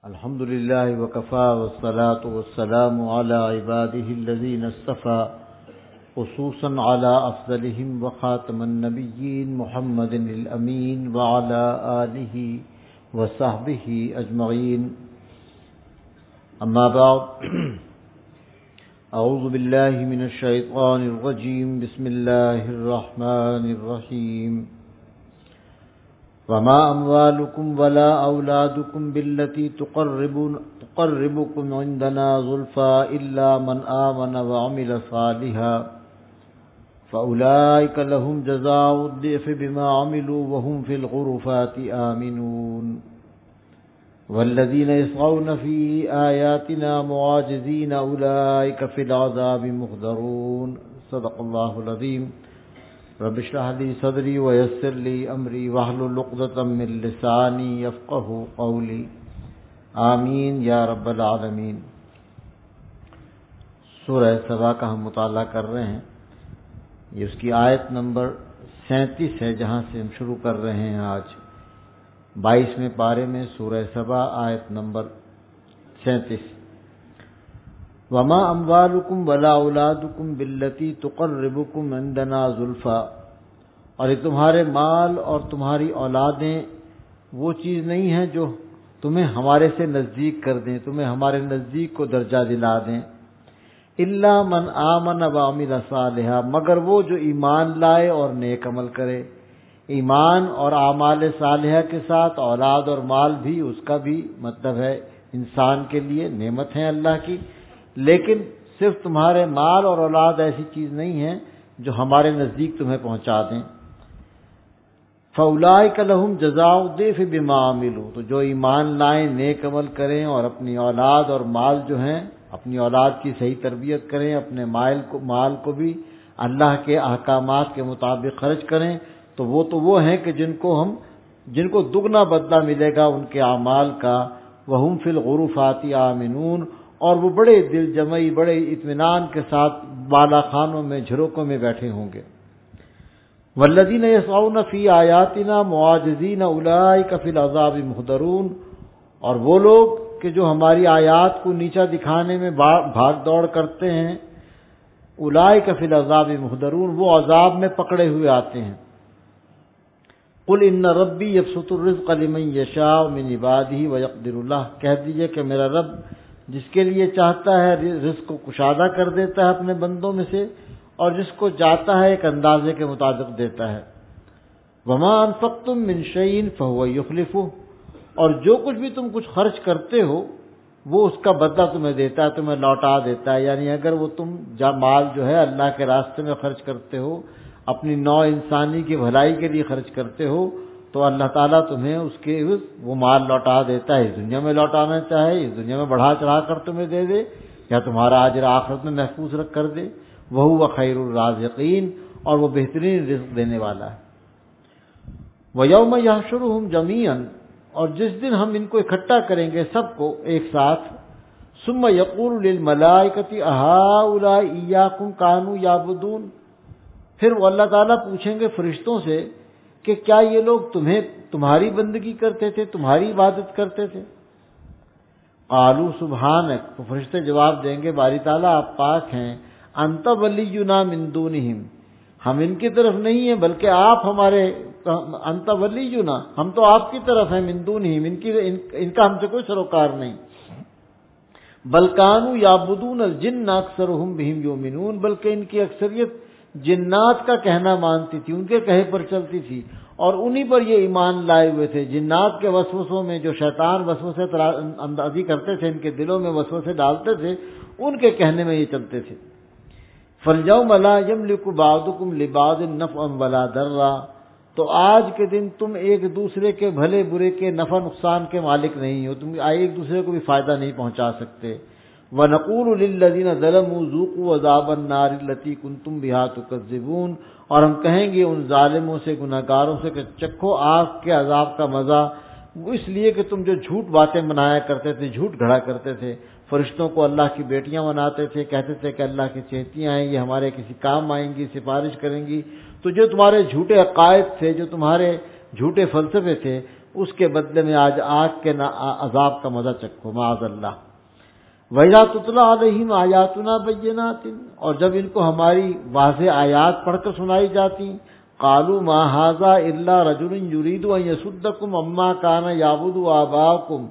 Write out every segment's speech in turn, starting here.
الحمد لله وكفى والصلاة والسلام على عباده الذين اصطفى خصوصا على أفضلهم وخاتم النبيين محمد الأمين وعلى آله وصحبه أجمعين. أما بعد أعوذ بالله من الشيطان الرجيم. بسم الله الرحمن الرحيم. وما أموالكم ولا أولادكم بالتي تقربكم عندنا زلفى إلا من آمن وعمل صالحا فأولئك لهم جزاء الضعف بما عملوا وهم في الغرفات آمنون. والذين يسعون في آياتنا معاجزين أولئك في العذاب محضرون. صدق الله العظيم. رب اشرح لي صدري ويسر لي امري واحلل عقدة من لساني يفقهوا قولي. آمین یا رب العالمین. سورہ سبا کا ہم مطالعہ کر رہے ہیں. یہ اس کی آیت نمبر 37 ہے جہاں سے ہم شروع کر رہے ہیں آج. 22ویں پارے میں سورہ سبا آیت نمبر 37. وما اموالکم ولا اولادکم باللتی تقربکم عندنا زلفا، اور یہ تمہارے مال اور تمہاری اولادیں وہ چیز نہیں ہیں جو تمہیں ہمارے سے نزدیک کر دیں، تمہیں ہمارے نزدیک کو درجہ دلا دیں. الا من آمن وعمل صالحا، مگر وہ جو ایمان لائے اور نیک عمل کرے. ایمان اور اعمال صالحہ کے ساتھ اولاد اور مال بھی، اس کا بھی مطلب ہے انسان کے لیے نعمت ہے اللہ کی، لیکن صرف تمہارے مال اور اولاد ایسی چیز نہیں ہے جو ہمارے نزدیک تمہیں پہنچا دیں. فَأُولَٰئِكَ لَهُمْ جَزَاءُ الضِّعْفِ بِمَا عَمِلُوا، تو جو ایمان لائیں، نیک عمل کریں اور اپنی اولاد اور مال جو ہیں، اپنی اولاد کی صحیح تربیت کریں، اپنے مال کو بھی اللہ کے احکامات کے مطابق خرچ کریں، تو وہ ہیں کہ جن کو دگنا بدلہ ملے گا ان کے اعمال کا. وَهُمْ فِي الْغُرُفَاتِ آمِنُونَ، اور وہ بڑے دل جمعی، بڑے اطمینان کے ساتھ بالا خانوں میں، جھروکوں میں بیٹھے ہوں گے. والذین یسعون فی آیاتنا معاجزین اولئک فی العذاب محضرون، اور وہ لوگ کہ جو ہماری آیات کو نیچا دکھانے میں بھاگ دوڑ کرتے ہیں، اولئک فی العذاب محضرون، وہ عذاب میں پکڑے ہوئے آتے ہیں. قل ان ربی یبسط الرزق لمن یشاء من عبادہ ویقدر له، کہہ دیجئے کہ میرا رب جس کے لیے چاہتا ہے رزق کو کشادہ کر دیتا ہے اپنے بندوں میں سے، اور جس کو چاہتا ہے ایک اندازے کے مطابق دیتا ہے. وما انفقتم من شیء فهو یخلفہ، اور جو کچھ بھی تم کچھ خرچ کرتے ہو وہ اس کا بدلہ تمہیں دیتا ہے، تمہیں لوٹا دیتا ہے. یعنی اگر وہ تم مال جو ہے اللہ کے راستے میں خرچ کرتے ہو، اپنی نوع انسانی کی بھلائی کے لیے خرچ کرتے ہو، تو اللہ تعالیٰ تمہیں اس کے وہ مال لوٹا دیتا ہے. اس دنیا میں لوٹانا چاہے، اس دنیا میں بڑھا چڑھا کر تمہیں دے دے، یا تمہارا اجر آخرت میں محفوظ رکھ کر دے. وَهُوَ خَيْرُ الرَّازِقِينَ، اور وہ بہترین رزق دینے والا ہے. وَيَوْمَ يَحْشُرُهُمْ جَمِيعًا، اور جس دن ہم ان کو اکٹھا کریں گے سب کو ایک ساتھ. ثُمَّ يَقُولُ لِلْمَلَائِكَةِ أَهَٰؤُلَاءِ إِيَّاكُمْ كَانُوا يَعْبُدُونَ، پھر وہ اللہ تعالیٰ پوچھیں گے فرشتوں سے کہ کیا یہ لوگ تمہاری بندگی کرتے تھے، تمہاری عبادت کرتے تھے؟ قالوا سبحانک، تو فرشتے جواب دیں گے باری تعالیٰ آپ پاک ہیں. انت ولینا من دونہم، ہم ان کی طرف نہیں ہیں بلکہ آپ ہمارے، انت ولینا، ہم تو آپ کی طرف ہیں، من دونہم، ان کا ہم سے کوئی سروکار نہیں. بل کانوا یعبدون الجن اکثرهم بهم یؤمنون، بلکہ ان کی اکثریت جنات کا کہنا مانتی تھی، ان کے کہے پر چلتی تھی، اور انہی پر یہ ایمان لائے ہوئے تھے. جنات کے وسوسوں میں جو شیطان وسوسے اندازی کرتے تھے، ان کے دلوں میں وسوسے ڈالتے تھے، ان کے کہنے میں یہ چلتے تھے. فَالْيَوْمَ لَا يَمْلِكُ بَعْضُكُمْ لِبَعْضٍ نَفْعًا وَلَا ضَرًّا، تو آج کے دن تم ایک دوسرے کے بھلے برے کے نفع نقصان کے مالک نہیں ہو، تم ایک دوسرے کو بھی فائدہ نہیں پہنچا سکتے. وَنَقُولُ لِلَّذِينَ ظَلَمُوا ذُوقُوا عَذَابَ النَّارِ الَّتِي كُنتُمْ بِهَا تُكَذِّبُونَ، اور ہم کہیں گے ان ظالموں سے، گناہگاروں سے کہ چکھو آگ کے عذاب کا مزہ، اس لیے کہ تم جو جھوٹ باتیں بنایا کرتے تھے، جھوٹ گھڑا کرتے تھے. فرشتوں کو اللہ کی بیٹیاں بناتے تھے، کہتے تھے کہ اللہ کی چہتیاں ہیں، یہ ہمارے کسی کام آئیں گی، سفارش کریں گی. تو جو تمہارے جھوٹے عقائد تھے، جو تمہارے جھوٹے فلسفے تھے، اس کے بدلے میں آج آگ کے عذاب کا مزہ چکھو معاذ اللہ۔ وَإِذَا تُتْلَىٰ عَلَيْهِمْ آيَاتُنَا بَيِّنَاتٍ، اور جب ان کو ہماری واضح آیات پڑھ کر سنائی جاتی، قَالُوا مَا هَٰذَا إِلَّا رَجُلٌ يُرِيدُ أَن يَصُدَّكُمْ عَمَّا كَانَ يَعْبُدُ آبَاؤُكُمْ،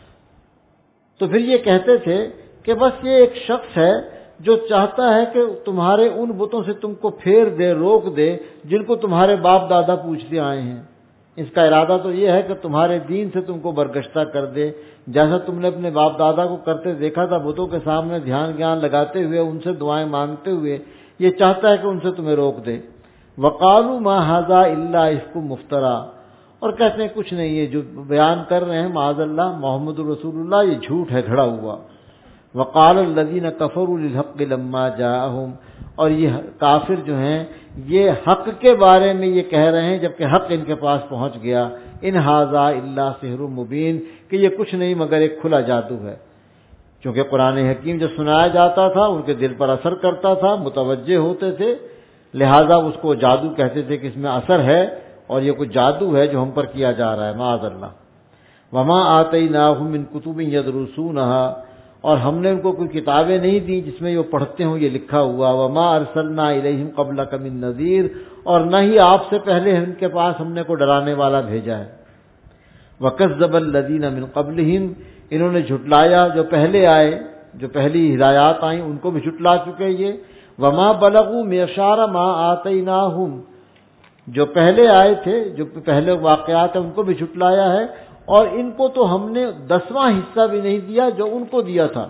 تو پھر یہ کہتے تھے کہ بس یہ ایک شخص ہے جو چاہتا ہے کہ تمہارے ان بتوں سے تم کو پھیر دے، روک دے، جن کو تمہارے باپ دادا پوجتے آئے ہیں۔ اس کا ارادہ تو یہ ہے کہ تمہارے دین سے تم کو برگشتہ کر دے، جیسا تم نے اپنے باپ دادا کو کرتے دیکھا تھا، بتوں کے سامنے دھیان گیان لگاتے ہوئے، ان سے دعائیں مانگتے ہوئے، یہ چاہتا ہے کہ ان سے تمہیں روک دے۔ وَقَالُوا مَا هَٰذَا إِلَّا إِفْكٌ مُفْتَرًى، اور کہتے ہیں کچھ نہیں، یہ جو بیان کر رہے ہیں معاذ اللہ محمد رسول اللہ، یہ جھوٹ ہے، گھڑا ہوا۔ وَقَالَ الَّذِينَ كَفَرُوا لِلْحَقِّ لَمَّا جَاءَهُمْ، اور یہ کافر جو ہیں یہ حق کے بارے میں یہ کہہ رہے ہیں جبکہ حق ان کے پاس پہنچ گیا، ان ھذا الا سحر مبین، کہ یہ کچھ نہیں مگر ایک کھلا جادو ہے۔ چونکہ قرآن حکیم جب سنایا جاتا تھا ان کے دل پر اثر کرتا تھا، متوجہ ہوتے تھے، لہذا اس کو جادو کہتے تھے کہ اس میں اثر ہے اور یہ کوئی جادو ہے جو ہم پر کیا جا رہا ہے معاذ اللہ۔ وما آتیناہم من کتب یدرسونھا، اور ہم نے ان کو کوئی کتابیں نہیں دی جس میں یہ پڑھتے ہوں یہ لکھا ہوا۔ وما ارسلنا الیہم قبلک من نذیر، اور نہ ہی آپ سے پہلے ان کے پاس ہم نے کوئی ڈرانے والا بھیجا ہے۔ وکذب الذین من قبلہم، انہوں نے جھٹلایا جو پہلے آئے، جو پہلی ہدایات آئیں ان کو بھی جھٹلا چکے یہ۔ وما بلغوا معشار ما آتیناہم، جو پہلے آئے تھے، جو پہلے واقعات ہیں ان کو بھی جھٹلایا ہے، اور ان کو تو ہم نے 10واں حصہ بھی نہیں دیا جو ان کو دیا تھا۔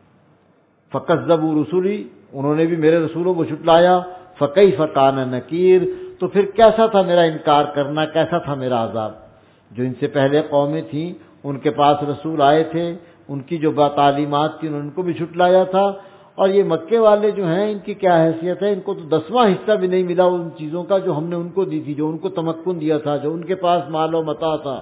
فکذبوا رسلی، انہوں نے بھی میرے رسولوں کو جھٹلایا۔ فکیف کان نکیر، تو پھر کیسا تھا میرا انکار کرنا، کیسا تھا میرا عذاب۔ جو ان سے پہلے قومیں تھیں ان کے پاس رسول آئے تھے، ان کی جو تعلیمات تھی انہوں نے ان کو بھی جھٹلایا تھا، اور یہ مکے والے جو ہیں ان کی کیا حیثیت ہے، ان کو تو 10واں حصہ بھی نہیں ملا ان چیزوں کا جو ہم نے ان کو دی تھی، جو ان کو تمکن دیا تھا، جو ان کے پاس مال و متاع تھا۔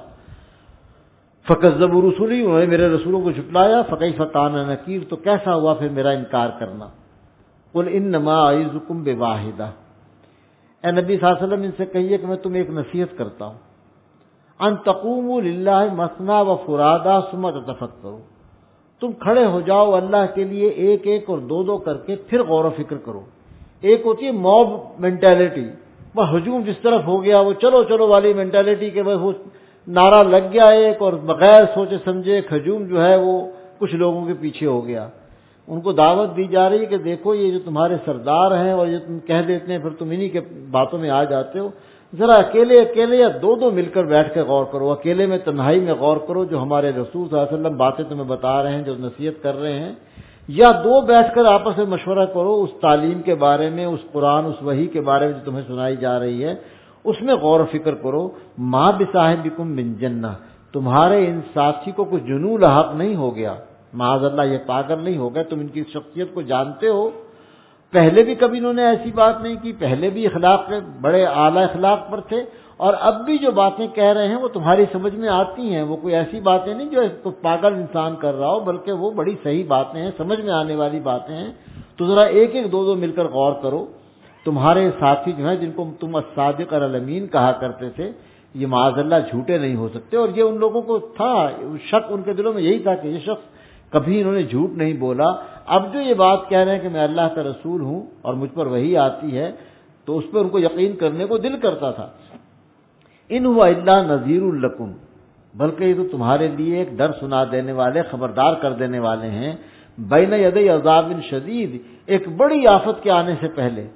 فکذبوا رسلی، انہوں نے میرے رسولوں کو جھٹلایا۔ فکیف کان نکیر، تو کیسا ہوا پھر میرا انکار کرنا۔ قل انما اعظکم بواحدہ، اے نبی صلی اللہ علیہ وسلم ان سے کہیے کہ میں تمہیں ایک نصیحت کرتا ہوں، ان تقوموا للہ مثنی و فرادا ثم تتفکروا، تم کھڑے ہو جاؤ اللہ کے لیے ایک ایک اور دو دو کر کے، پھر غور و فکر کرو۔ ایک ہوتی ہے موب مینٹیلٹی، وہ ہجوم جس طرف ہو گیا، وہ چلو چلو والی مینٹیلٹی کے بس وہ نعرہ لگ گیا ایک، اور بغیر سوچے سمجھے ایک ہجوم جو ہے وہ کچھ لوگوں کے پیچھے ہو گیا۔ ان کو دعوت دی جا رہی ہے کہ دیکھو یہ جو تمہارے سردار ہیں اور یہ تم کہہ دیتے ہیں پھر تم انہی کے باتوں میں آ جاتے ہو، ذرا اکیلے اکیلے یا دو دو مل کر بیٹھ کے غور کرو، اکیلے میں تنہائی میں غور کرو، جو ہمارے رسول صلی اللہ علیہ وسلم باتیں تمہیں بتا رہے ہیں، جو نصیحت کر رہے ہیں، یا دو بیٹھ کر آپس میں مشورہ کرو اس تعلیم کے بارے میں، اس قرآن اس وحی کے بارے میں جو تمہیں سنائی جا رہی ہے، اس میں غور و فکر کرو۔ ما بصاحبکم من جنہ، تمہارے ان ساتھی کو کچھ جنون لاحق نہیں ہو گیا، معاذ اللہ یہ پاگل نہیں ہو گئے، تم ان کی شخصیت کو جانتے ہو، پہلے بھی کبھی انہوں نے ایسی بات نہیں کی، پہلے بھی اخلاق کے بڑے اعلیٰ اخلاق پر تھے، اور اب بھی جو باتیں کہہ رہے ہیں وہ تمہاری سمجھ میں آتی ہیں، وہ کوئی ایسی باتیں نہیں جو تو پاگل انسان کر رہا ہو، بلکہ وہ بڑی صحیح باتیں ہیں، سمجھ میں آنے والی باتیں ہیں۔ تو ذرا ایک ایک دو دو مل کر غور کرو۔ تمہارے ساتھی جو ہیں جن کو تم الصادق الامین کہا کرتے تھے، یہ معاذ اللہ جھوٹے نہیں ہو سکتے، اور یہ ان لوگوں کو تھا شک، ان کے دلوں میں یہی تھا کہ یہ شخص کبھی انہوں نے جھوٹ نہیں بولا۔ اب جو یہ بات کہہ رہے ہیں کہ میں اللہ کا رسول ہوں اور مجھ پر وحی آتی ہے، تو اس پر ان کو یقین کرنے کو دل کرتا تھا۔ ان هو الا نذیر لکم، بلکہ یہ تو تمہارے لیے ایک ڈر سنا دینے والے، خبردار کر دینے والے ہیں، بین یدی عذاب شدید، ایک بڑی آفت کے آنے سے پہلے۔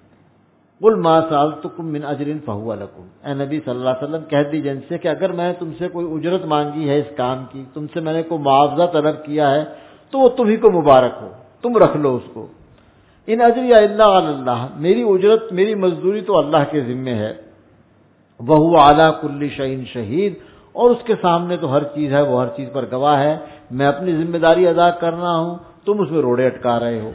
قل ما سألتکم من اجر فهو لکم، اے نبی صلی اللہ علیہ وسلم کہہ دیجیے ان سے کہ اگر میں تم سے کوئی اجرت مانگی ہے اس کام کی، تم سے میں نے کوئی معاوضہ طلب کیا ہے، تو وہ تمہیں کو مبارک ہو، تم رکھ لو اس کو۔ ان اجری الا علی اللہ، میری اجرت، میری مزدوری تو اللہ کے ذمے ہے۔ وہو علی کل شیء شہید، اور اس کے سامنے تو ہر چیز ہے، وہ ہر چیز پر گواہ ہے، میں اپنی ذمہ داری ادا کرنا ہوں، تم اس میں روڑے اٹکا رہے ہو۔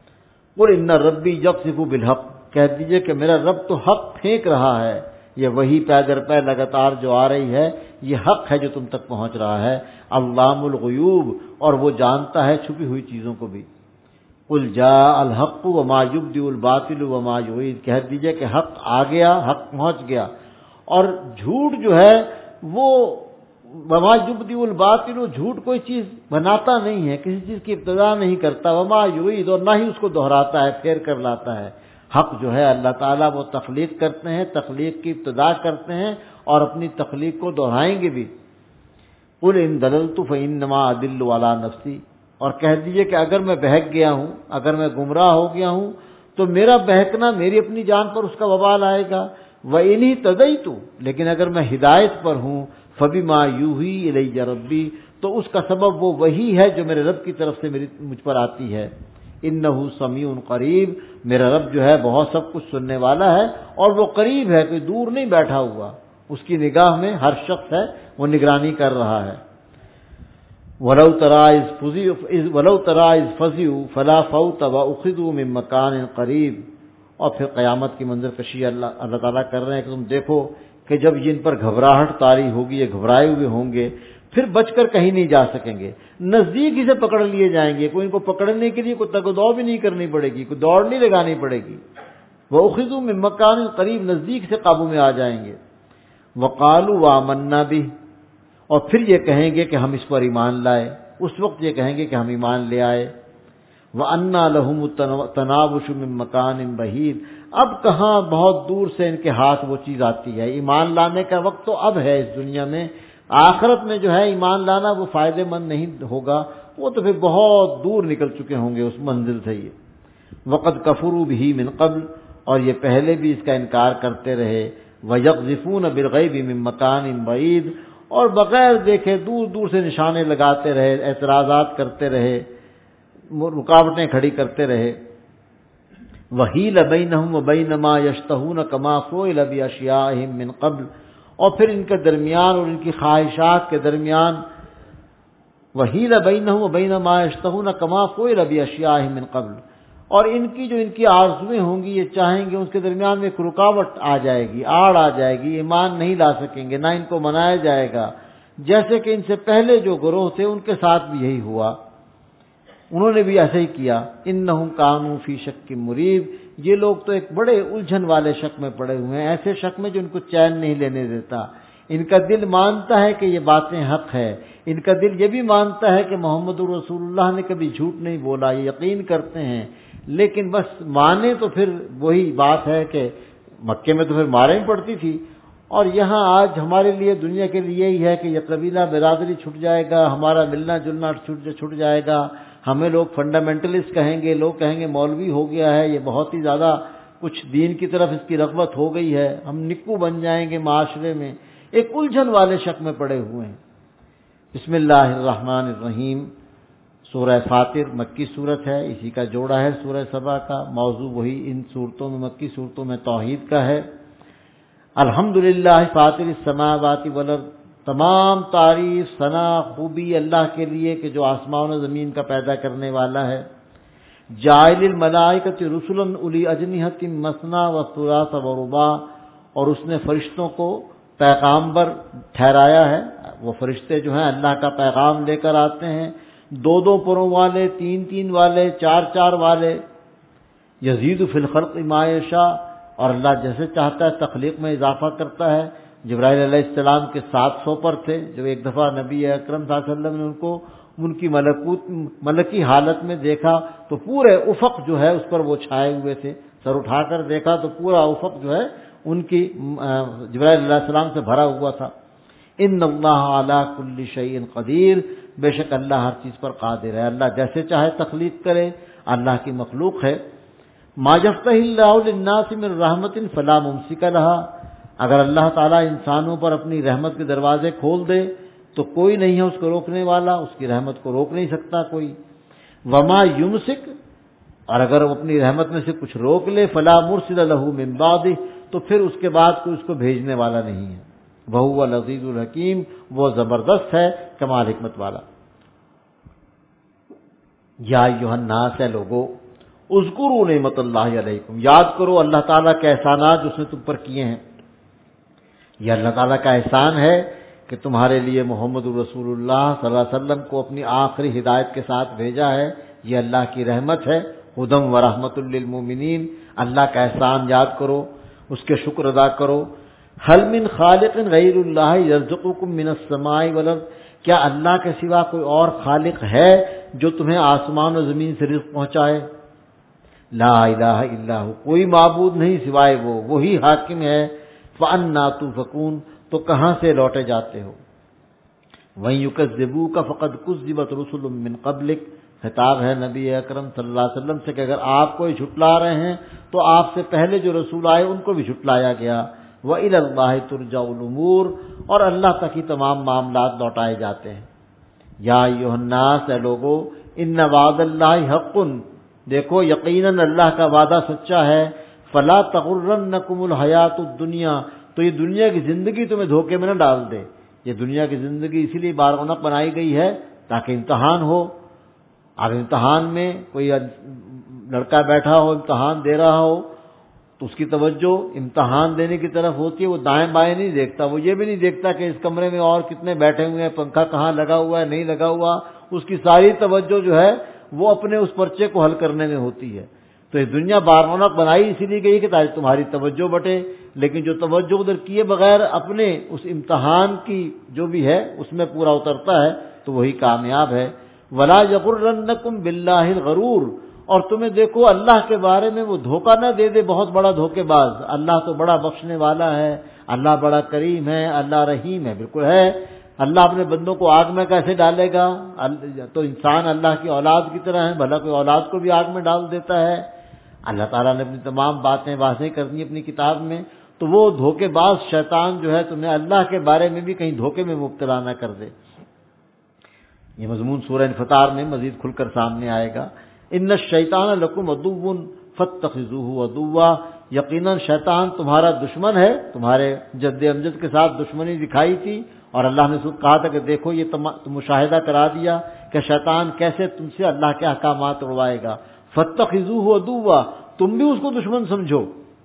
قل ان ربی یقذف بالحق، کہہ دیجئے کہ میرا رب تو حق پھینک رہا ہے، یہ وہی پے در پے لگاتار جو آ رہی ہے، یہ حق ہے جو تم تک پہنچ رہا ہے۔ علام الغیوب، اور وہ جانتا ہے چھپی ہوئی چیزوں کو بھی۔ قل جاء الحق وما یبدئ الباطل وما یعید، کہہ دیجئے کہ حق آ گیا، حق پہنچ گیا، اور جھوٹ جو ہے وہ وما یبدئ الباطل، جھوٹ کوئی چیز بناتا نہیں ہے، کسی چیز کی ابتدا نہیں کرتا، وما یعید، اور نہ ہی اس کو دہراتا ہے، پھیر کر لاتا ہے۔ حق جو ہے اللہ تعالیٰ وہ تخلیق کرتے ہیں، تخلیق کی ابتدا کرتے ہیں اور اپنی تخلیق کو دہرائیں گے بھی۔ قل ان ضللت فانما اضل علی نفسی، اور کہہ دیجئے کہ اگر میں بہک گیا ہوں، اگر میں گمراہ ہو گیا ہوں تو میرا بہکنا میری اپنی جان پر اس کا وبال آئے گا۔ وَإِنِ اهْتَدَيْتُ، لیکن اگر میں ہدایت پر ہوں، فَبِمَا يُوحِي إِلَيَّ رَبِّي، تو اس کا سبب وہ وہی ہے جو میرے رب کی طرف سے مجھ پر آتی ہے۔ إِنَّهُ سَمِيعٌ قَرِيبٌ، میرا رب جو ہے بہت سب کچھ سننے والا ہے اور وہ قریب ہے، کوئی دور نہیں بیٹھا ہوا، اس کی نگاہ میں ہر شخص ہے، وہ نگرانی کر رہا ہے۔ وَلَوْ تَرَىٰ إِذْ فَزِعُوا فَلَا فَوْتَ وَأُخِذُوا مِن مَّكَانٍ قَرِيبٍ، اور پھر قیامت کی منظر کشی اللہ تعالیٰ کر رہے ہیں کہ تم دیکھو کہ جب جن پر گھبراہٹ طاری ہوگی، یہ گھبرائے ہوئے ہوں گے، پھر بچ کر کہیں نہیں جا سکیں گے، نزدیک ہی سے پکڑ لیے جائیں گے، کوئی ان کو پکڑنے کے لیے کوئی تگ و دو بھی نہیں کرنی پڑے گی، کوئی دوڑ نہیں لگانی پڑے گی۔ وَأُخِذُوا مِن مَّكَانٍ قَرِيبٍ، نزدیک سے قابو میں آ جائیں گے۔ وَقَالُوا وَآمَنَّا بِهِ، اور پھر یہ کہیں گے کہ ہم اس پر ایمان لائے، اس وقت یہ کہیں گے کہ ہم ایمان لے آئے۔ وَأَنَّىٰ لَهُمُ التَّنَاوُشُ مِن مَّكَانٍ بَعِيدٍ، اب کہاں بہت دور سے ان کے ہاتھ وہ چیز آتی ہے۔ ایمان لانے کا وقت تو اب ہے اس دنیا میں، آخرت میں جو ہے ایمان لانا وہ فائدے مند نہیں ہوگا، وہ تو پھر بہت دور نکل چکے ہوں گے اس منزل سے۔ یہ وَقَدْ كَفَرُوا بِهِ مِن قَبْلُ، اور یہ پہلے بھی اس کا انکار کرتے رہے۔ وَيَقْذِفُونَ بِالْغَيْبِ مِن مَّكَانٍ بَعِيدٍ، اور بغیر دیکھے دور دور سے نشانے لگاتے رہے، اعتراضات کرتے رہے، رکاوٹیں کھڑی کرتے رہے۔ وَحِيلَ بَيْنَهُمْ وَبَيْنَ مَا يَشْتَهُونَ كَمَا فُعِلَ بِأَشْيَاعِهِم مِّن قَبْلُ، اور پھر ان کے درمیان اور ان کی خواہشات کے درمیان، وَحِيلَ بَيْنَهُمْ وَبَيْنَ مَا يَشْتَهُونَ كَمَا فُعِلَ بِأَشْيَاعِهِم مِّن قَبْلُ، اور ان کی جو ان کی آرزویں ہوں گی، یہ چاہیں گے، اس کے درمیان میں ایک رکاوٹ آ جائے گی، آڑ آ جائے گی، ایمان نہیں لا سکیں گے، نہ ان کو منایا جائے گا، جیسے کہ ان سے پہلے جو گروہ تھے ان کے ساتھ بھی یہی ہوا، انہوں نے بھی ایسے ہی کیا۔ انہم کانوا فی شک مریب، یہ لوگ تو ایک بڑے الجھن والے شک میں پڑے ہوئے ہیں، ایسے شک میں جو ان کو چین نہیں لینے دیتا۔ ان کا دل مانتا ہے کہ یہ باتیں حق ہے، ان کا دل یہ بھی مانتا ہے کہ محمد رسول اللہ نے کبھی جھوٹ نہیں بولا، یہ یقین کرتے ہیں، لیکن بس مانے تو پھر وہی بات ہے کہ مکے میں تو پھر ماریں پڑتی تھی، اور یہاں آج ہمارے لیے دنیا کے لیے یہی ہے کہ یہ قبیلہ برادری چھٹ جائے گا، ہمارا ملنا جلنا چھٹ جائے گا، ہمیں لوگ فنڈامنٹلسٹ کہیں گے، لوگ کہیں گے مولوی ہو گیا ہے، یہ بہت ہی زیادہ کچھ دین کی طرف اس کی رغبت ہو گئی ہے، ہم نکو بن جائیں گے معاشرے میں، ایک الجھن والے شک میں پڑے ہوئے ہیں۔ بسم اللہ الرحمن الرحیم، سورہ فاطر مکی صورت ہے، اسی کا جوڑا ہے سورہ سبا کا، موضوع وہی ان صورتوں میں، مکی صورتوں میں توحید کا ہے۔ الحمدللہ فاطر السماوات والارض، تمام تعریف ثنا خوبی اللہ کے لیے کہ جو آسمان و زمین کا پیدا کرنے والا ہے۔ جاعل الملائکۃ رسلا اولی اجنحۃ مثنی و ثلاث و رباع، اور اس نے فرشتوں کو پیغامبر ٹھہرایا ہے، وہ فرشتے جو ہیں اللہ کا پیغام لے کر آتے ہیں، دو دو پروں والے، تین تین والے، چار چار والے۔ یزید فی الخلق ما یشاء، اور اللہ جیسے چاہتا ہے تخلیق میں اضافہ کرتا ہے۔ جبرائیل علیہ السلام کے 700 پر تھے، جب ایک دفعہ نبی اکرم صلی اللہ علیہ وسلم نے ان کو ان کی ملکی حالت میں دیکھا تو پورے افق جو ہے اس پر وہ چھائے ہوئے تھے، سر اٹھا کر دیکھا تو پورا افق جو ہے ان کی جبرائیل علیہ السلام سے بھرا ہوا تھا۔ ان اللہ علی کل شیء قدیر، بے شک اللہ ہر چیز پر قادر ہے، اللہ جیسے چاہے تخلیق کرے، اللہ کی مخلوق ہے۔ ما یفتح اللہ للناس من رحمت فلا ممسک لها، اگر اللہ تعالیٰ انسانوں پر اپنی رحمت کے دروازے کھول دے تو کوئی نہیں ہے اس کو روکنے والا، اس کی رحمت کو روک نہیں سکتا کوئی۔ وما یمسک، اور اگر وہ اپنی رحمت میں سے کچھ روک لے، فلا مرسل له من بعدہ، تو پھر اس کے بعد کوئی اس کو بھیجنے والا نہیں ہے۔ وہو العزیز الحکیم، وہ زبردست ہے، کمال حکمت والا۔ یا ایھا الناس، اے لوگو، اذکروا نعمت اللہ علیکم، یاد کرو اللہ تعالیٰ کے احسانات جو اس نے تم پر کیے ہیں۔ یہ اللہ تعالیٰ کا احسان ہے کہ تمہارے لیے محمد رسول اللہ صلی اللہ علیہ وسلم کو اپنی آخری ہدایت کے ساتھ بھیجا ہے، یہ اللہ کی رحمت ہے۔ ہدی ورحمۃ للمؤمنین، اللہ کا احسان یاد کرو، اس کے شکر ادا کرو۔ هل من خالق غیر اللہ یرزقکم من السماء والارض، کیا اللہ کے سوا کوئی اور خالق ہے جو تمہیں آسمان و زمین سے رزق پہنچائے؟ لا الہ الا ہو، کوئی معبود نہیں سوائے وہ، وہی حاکم ہے۔ فأنا تؤفکون، تو کہاں سے لوٹے جاتے ہو؟ وَإِن يُكَذِّبُوكَ فَقَدْ كُذِّبَتْ رُسُلٌ مِّن قَبْلِكَ، خطاب ہے نبی اکرم صلی اللہ علیہ وسلم سے کہ اگر آپ کو جھٹلا رہے ہیں تو آپ سے پہلے جو رسول آئے ان کو بھی جھٹلایا گیا۔ وَإِلَى اللَّهِ تُرْجَعُ الْأُمُورُ، اور اللہ تک ہی تمام معاملات لوٹائے جاتے ہیں۔ یا ایھا الناس، اے لوگو، ان وعد اللہ حق، دیکھو یقیناً اللہ کا وعدہ سچا ہے۔ فلا تغرنکم الحیات الدنیا، تو یہ دنیا کی زندگی تمہیں دھوکے میں نہ ڈال دے۔ یہ دنیا کی زندگی اسی لیے بارغنق بنائی گئی ہے تاکہ امتحان ہو۔ اب امتحان میں کوئی لڑکا بیٹھا ہو امتحان دے رہا ہو تو اس کی توجہ امتحان دینے کی طرف ہوتی ہے، وہ دائیں بائیں نہیں دیکھتا، وہ یہ بھی نہیں دیکھتا کہ اس کمرے میں اور کتنے بیٹھے ہوئے ہیں، پنکھا کہاں لگا ہوا ہے نہیں لگا ہوا، اس کی ساری توجہ جو ہے وہ اپنے اس پرچے کو حل کرنے میں ہوتی ہے۔ تو یہ دنیا بارغنق بنائی اسی لیے گئی کہ تاکہ تمہاری توجہ بٹے، لیکن جو توجہ ادھر کیے بغیر اپنے اس امتحان کی جو بھی ہے اس میں پورا اترتا ہے تو وہی کامیاب ہے۔ وَلَا يَغُرَّنَّكُمْ بِاللَّهِ الْغَرُورُ، اور تمہیں دیکھو اللہ کے بارے میں وہ دھوکہ نہ دے دے بہت بڑا دھوکے باز۔ اللہ تو بڑا بخشنے والا ہے، اللہ بڑا کریم ہے، اللہ رحیم ہے، بالکل ہے۔ اللہ اپنے بندوں کو آگ میں کیسے ڈالے گا؟ تو انسان اللہ کی اولاد کی طرح ہے، بھلا کوئی اولاد کو بھی آگ میں ڈال دیتا ہے؟ اللہ تعالیٰ نے اپنی تمام باتیں واضح کر دی اپنی کتاب میں، تو وہ دھوکے باز شیطان جو ہے تمہیں اللہ کے بارے میں بھی کہیں دھوکے میں مبتلا نہ کر دے۔ یہ مضمون سورہ انفطار میں مزید کھل کر سامنے آئے گا۔ ان الشیطان لکم عدو فاتخذوہ عدوا، یقیناً شیطان تمہارا دشمن ہے، تمہارے جد امجد کے ساتھ دشمنی دکھائی تھی، اور اللہ نے کہا تھا کہ دیکھو یہ مشاہدہ کرا دیا کہ شیطان کیسے تم سے اللہ کے احکامات اڑوائے گا۔ فاتخذوہ عدوا، تم بھی اس کو دشمن سمجھو۔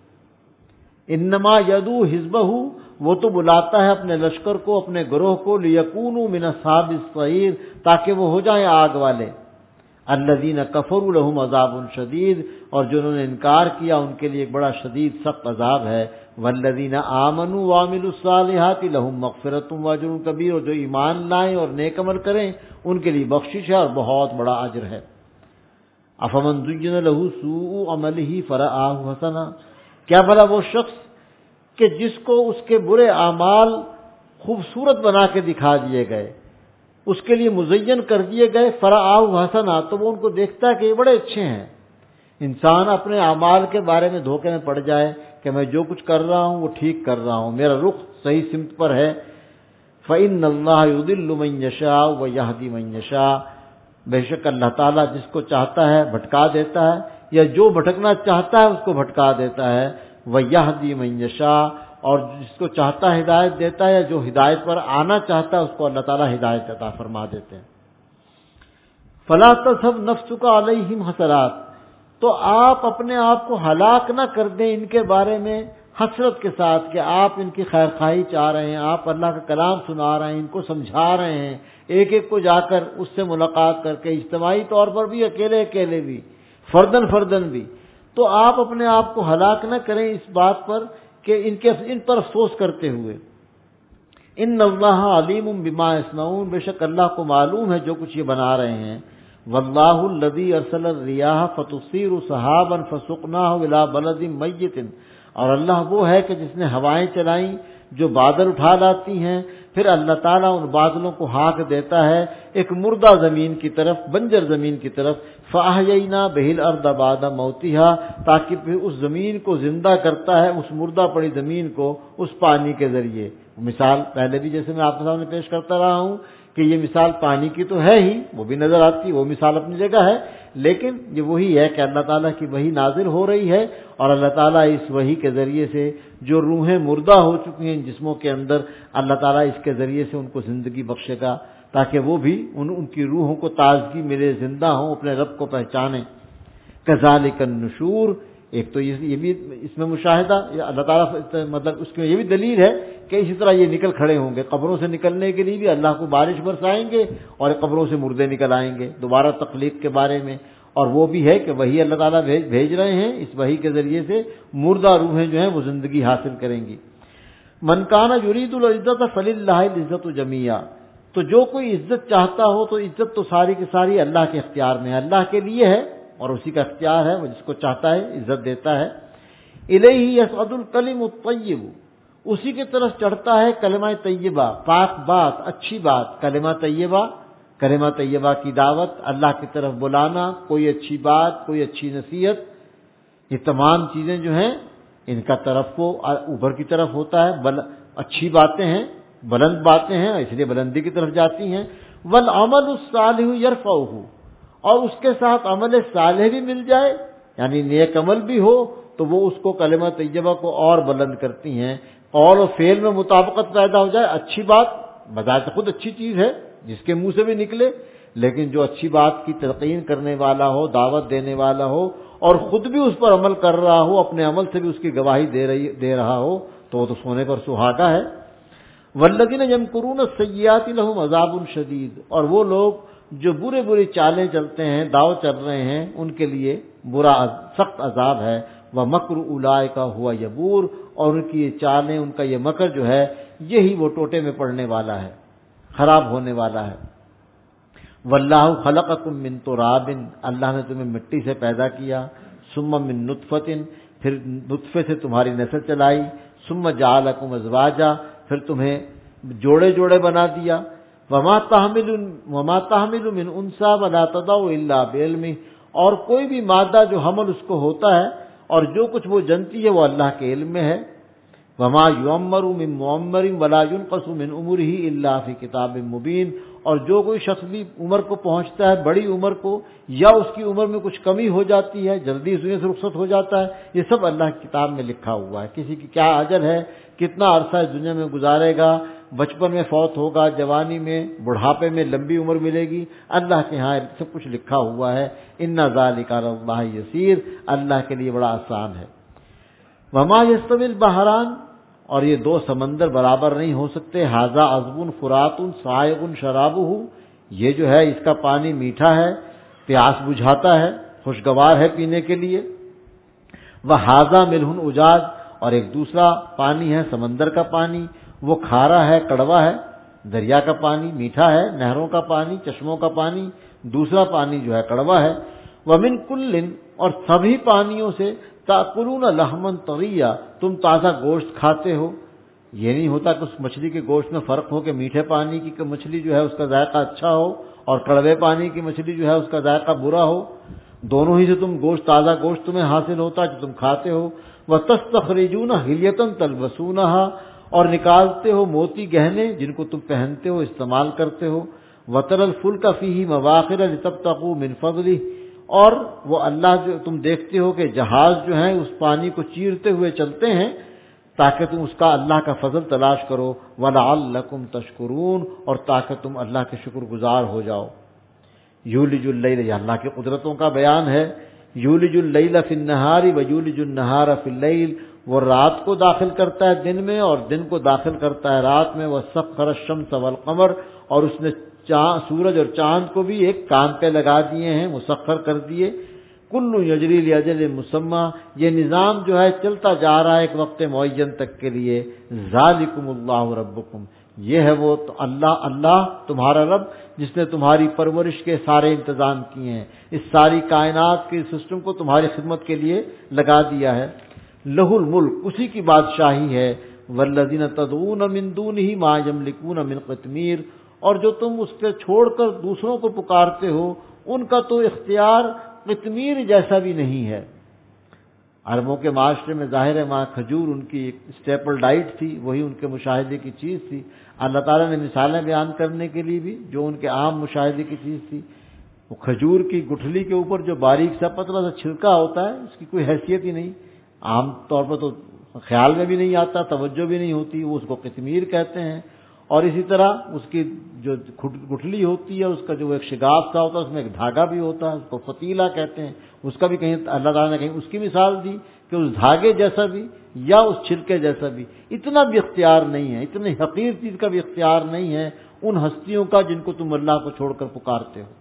انما یدعو حزبہ، وہ تو بلاتا ہے اپنے لشکر کو، اپنے گروہ کو، لیکونوا من اصحاب السعیر، تاکہ وہ ہو جائیں آگ والے۔ الذین کفروا لہم عذاب شدید، اور جنہوں نے انکار کیا ان کے لیے ایک بڑا شدید سخت عذاب ہے۔ والذین آمنوا وعملوا الصالحات لہم مغفرۃ واجر کبیر، اور جو ایمان لائیں اور نیک عمل کریں ان کے لیے بخشش ہے اور بہت بڑا اجر ہے۔ افمن زین لہ سوء عملہ فرآہ حسنا، کیا بھلا وہ شخص کہ جس کو اس کے برے اعمال خوبصورت بنا کے دکھا دیے گئے، اس کے لیے مزین کر دیے گئے، فرآہ حسنا، تو وہ ان کو دیکھتا ہے کہ یہ بڑے اچھے ہیں۔ انسان اپنے اعمال کے بارے میں دھوکے میں پڑ جائے کہ میں جو کچھ کر رہا ہوں وہ ٹھیک کر رہا ہوں، میرا رخ صحیح سمت پر ہے۔ فإن اللہ یضل من یشاء ویہدی من یشاء، بے شک اللہ تعالیٰ جس کو چاہتا ہے بھٹکا دیتا ہے، یا جو بھٹکنا چاہتا ہے اس کو بھٹکا دیتا ہے۔ ویہدی من یشاء، اور جس کو چاہتا ہے ہدایت دیتا ہے، یا جو ہدایت پر آنا چاہتا ہے اس کو اللہ تعالیٰ ہدایت عطا فرما دیتے ہیں۔ فلا تذهب نفسك علیہم حسرات، تو آپ اپنے آپ کو ہلاک نہ کر دیں ان کے بارے میں حسرت کے ساتھ کہ آپ ان کی خیر خواہی چاہ رہے ہیں، آپ اللہ کا کلام سنا رہے ہیں، ان کو سمجھا رہے ہیں، ایک ایک کو جا کر اس سے ملاقات کر کے، اجتماعی طور پر بھی، اکیلے اکیلے بھی، فردن بھی، تو آپ اپنے آپ کو ہلاک نہ کریں اس بات پر کہ ان پر افسوس کرتے ہوئے۔ ان اللہ علیم بما یصنعون، بے شک اللہ کو معلوم ہے جو کچھ یہ بنا رہے ہیں۔ واللہ الذی ارسل الریاح فتصیر سحابا فسقناہ الی بلد میت، اور اللہ وہ ہے کہ جس نے ہوائیں چلائیں جو بادل اٹھا لاتی ہیں، پھر اللہ تعالیٰ ان بادلوں کو ہانک دیتا ہے ایک مردہ زمین کی طرف، بنجر زمین کی طرف۔ فأحیینا بہ الارض بعد موتہا، تاکہ پھر اس زمین کو زندہ کرتا ہے، اس مردہ پڑی زمین کو اس پانی کے ذریعے۔ مثال پہلے بھی جیسے میں آپ کے سامنے پیش کرتا رہا ہوں کہ یہ مثال پانی کی تو ہے ہی، وہ بھی نظر آتی، وہ مثال اپنی جگہ ہے، لیکن یہ وہی ہے کہ اللہ تعالیٰ کی وحی نازل ہو رہی ہے، اور اللہ تعالیٰ اس وحی کے ذریعے سے جو روحیں مردہ ہو چکی ہیں جسموں کے اندر، اللہ تعالیٰ اس کے ذریعے سے ان کو زندگی بخشے گا تاکہ وہ بھی ان کی روحوں کو تازگی ملے، زندہ ہوں، اپنے رب کو پہچانیں۔ کذالک النشور، ایک تو یہ بھی اس میں مشاہدہ، اللہ تعالیٰ مطلب اس میں یہ بھی دلیل ہے کہ اسی طرح یہ نکل کھڑے ہوں گے، قبروں سے نکلنے کے لیے بھی اللہ کو بارش برسائیں گے اور قبروں سے مردے نکل آئیں گے دوبارہ تخلیق کے بارے میں، اور وہ بھی ہے کہ وہی اللہ تعالیٰ بھیج رہے ہیں، اس وحی کے ذریعے سے مردہ روحیں جو ہیں وہ زندگی حاصل کریں گی۔ من کان یرید العزت فللہ العزت جمیعا، تو جو کوئی عزت چاہتا ہو تو عزت تو ساری کی ساری اللہ کے اختیار میں ہے، اللہ کے لیے ہے اور اسی کا اختیار ہے، وہ جس کو چاہتا ہے عزت دیتا ہے۔ الیہ یصعد الکلم الطیب، اسی کی طرف چڑھتا ہے کلمہ طیبہ، پاک بات، اچھی بات، کلمہ طیبہ کی دعوت، اللہ کی طرف بلانا، کوئی اچھی بات، کوئی اچھی نصیحت، یہ تمام چیزیں جو ہیں ان کا طرف کو اوپر کی طرف ہوتا ہے، اچھی باتیں ہیں، بلند باتیں ہیں، اس لیے بلندی کی طرف جاتی ہیں۔ والعمل الصالح یرفعہ، اور اس کے ساتھ عمل صالح بھی مل جائے، یعنی نیک عمل بھی ہو تو وہ اس کو کلمہ طیبہ کو اور بلند کرتی ہیں، قول و فعل میں مطابقت پیدا ہو جائے۔ اچھی بات بذات خود اچھی چیز ہے جس کے منہ سے بھی نکلے، لیکن جو اچھی بات کی تلقین کرنے والا ہو، دعوت دینے والا ہو اور خود بھی اس پر عمل کر رہا ہو، اپنے عمل سے بھی اس کی گواہی دے رہا ہو تو وہ تو سونے پر سہاگا ہے۔ والذین یمکرون السیئات لہم عذاب شدید، اور وہ لوگ جو برے چالیں چلتے ہیں، داؤ چل رہے ہیں، ان کے لیے سخت عذاب ہے۔ ومکر اولئک ھو یبور، اور ان کی یہ چالیں، ان کا یہ مکر جو ہے یہی وہ ٹوٹے میں پڑنے والا ہے، خراب ہونے والا ہے۔ واللہ خلقکم من تراب، اللہ نے تمہیں مٹی سے پیدا کیا، ثم من نطفۃ، پھر نطفے سے تمہاری نسل چلائی، ثم جعلکم ازواجا، پھر تمہیں جوڑے بنا دیا۔ وما تحمل من انثى ولا تضع الا بعلمہ، اور کوئی بھی مادہ جو حمل اس کو ہوتا ہے اور جو کچھ وہ جنتی ہے وہ اللہ کے علم میں ہے۔ وما یعمر من معمر ولا ينقص من عمره الا فی کتاب مبین، اور جو کوئی شخص بھی عمر کو پہنچتا ہے، بڑی عمر کو، یا اس کی عمر میں کچھ کمی ہو جاتی ہے، جلدی دنیا سے رخصت ہو جاتا ہے، یہ سب اللہ کی کتاب میں لکھا ہوا ہے۔ کسی کی کیا اجل ہے، کتنا عرصہ اس دنیا میں گزارے گا، بچپن میں فوت ہوگا، جوانی میں، بڑھاپے میں لمبی عمر ملے گی، اللہ کے ہاں سب کچھ لکھا ہوا ہے۔ ان ذالک علی اللہ یسیر، اللہ کے لیے بڑا آسان ہے۔ وما یستوی البحران، اور یہ دو سمندر برابر نہیں ہو سکتے، ھذا عذب فرات صائغ شرابہ، یہ جو ہے اس کا پانی میٹھا ہے، پیاس بجھاتا ہے، خوشگوار ہے پینے کے لیے۔ وھذا ملح اجاج، اور ایک دوسرا پانی ہے سمندر کا پانی، وہ کھارا ہے، کڑوا ہے۔ دریا کا پانی میٹھا ہے، نہروں کا پانی، چشموں کا پانی، دوسرا پانی جو ہے کڑوا ہے۔ ومن کل، اور سبھی پانیوں سے، تاکلون لحما طریا، تم تازہ گوشت کھاتے ہو۔ یہ نہیں ہوتا کہ اس مچھلی کے گوشت میں فرق ہو کہ میٹھے پانی کی مچھلی جو ہے اس کا ذائقہ اچھا ہو اور کڑوے پانی کی مچھلی جو ہے اس کا ذائقہ برا ہو، دونوں ہی سے تم گوشت، تازہ گوشت تمہیں حاصل ہوتا ہے جو تم کھاتے ہو۔ وتستخرجون حلیۃ تلبسونھا، اور نکالتے ہو موتی گہنے جن کو تم پہنتے ہو، استعمال کرتے ہو۔ وترى الفلک فیہ مواخر لتبتغوا من فضلہ، اور وہ اللہ جو تم دیکھتے ہو کہ جہاز جو ہیں اس پانی کو چیرتے ہوئے چلتے ہیں تاکہ تم اس کا اللہ کا فضل تلاش کرو۔ وَلَعَلَّكُمْ تَشْكُرُونَ، اور تاکہ تم اللہ کے شکر گزار ہو جاؤ۔ یولج اللیل، یہ اللہ کی قدرتوں کا بیان ہے۔ یولج اللیل فی النہار ویولج النہار فی اللیل، وہ رات کو داخل کرتا ہے دن میں اور دن کو داخل کرتا ہے رات میں۔ وَسَخَّرَ الشَّمْسَ وَالْقَمَرَ، اور اس نے سورج اور چاند کو بھی ایک کام پہ لگا دیے ہیں، مسخر کر دیے۔ کل یجری لاجل مسمى، یہ نظام جو ہے چلتا جا رہا ہے ایک وقت معین تک کے لیے۔ ذالکم اللہ ربکم، یہ ہے وہ اللہ تمہارا رب جس نے تمہاری پرورش کے سارے انتظام کیے ہیں، اس ساری کائنات کے سسٹم کو تمہاری خدمت کے لیے لگا دیا ہے۔ لہ الملک، اسی کی بادشاہی ہے۔ والذین تدعون من دونہ ما یملکون من قطمیر، اور جو تم اس پہ چھوڑ کر دوسروں کو پکارتے ہو ان کا تو اختیار قطمیر جیسا بھی نہیں ہے۔ عربوں کے معاشرے میں ظاہر ہے وہاں کھجور ان کی ایک اسٹیپل ڈائٹ تھی، وہی ان کے مشاہدے کی چیز تھی۔ اللہ تعالیٰ نے مثالیں بیان کرنے کے لیے بھی جو ان کے عام مشاہدے کی چیز تھی، وہ کھجور کی گٹھلی کے اوپر جو باریک سا پتلا سا چھلکا ہوتا ہے اس کی کوئی حیثیت ہی نہیں، عام طور پر تو خیال میں بھی نہیں آتا، توجہ بھی نہیں ہوتی، وہ اس کو قطمیر کہتے ہیں۔ اور اسی طرح اس کی جو گٹھلی ہوتی ہے اس کا جو ایک شگاف سا ہوتا ہے اس میں ایک دھاگا بھی ہوتا ہے، اس کو فتیلہ کہتے ہیں، اس کا بھی کہیں اللہ تعالیٰ نے کہیں اس کی مثال دی کہ اس دھاگے جیسا بھی یا اس چھلکے جیسا بھی اتنا بھی اختیار نہیں ہے، اتنی حقیر چیز کا بھی اختیار نہیں ہے ان ہستیوں کا جن کو تم اللہ کو چھوڑ کر پکارتے ہو۔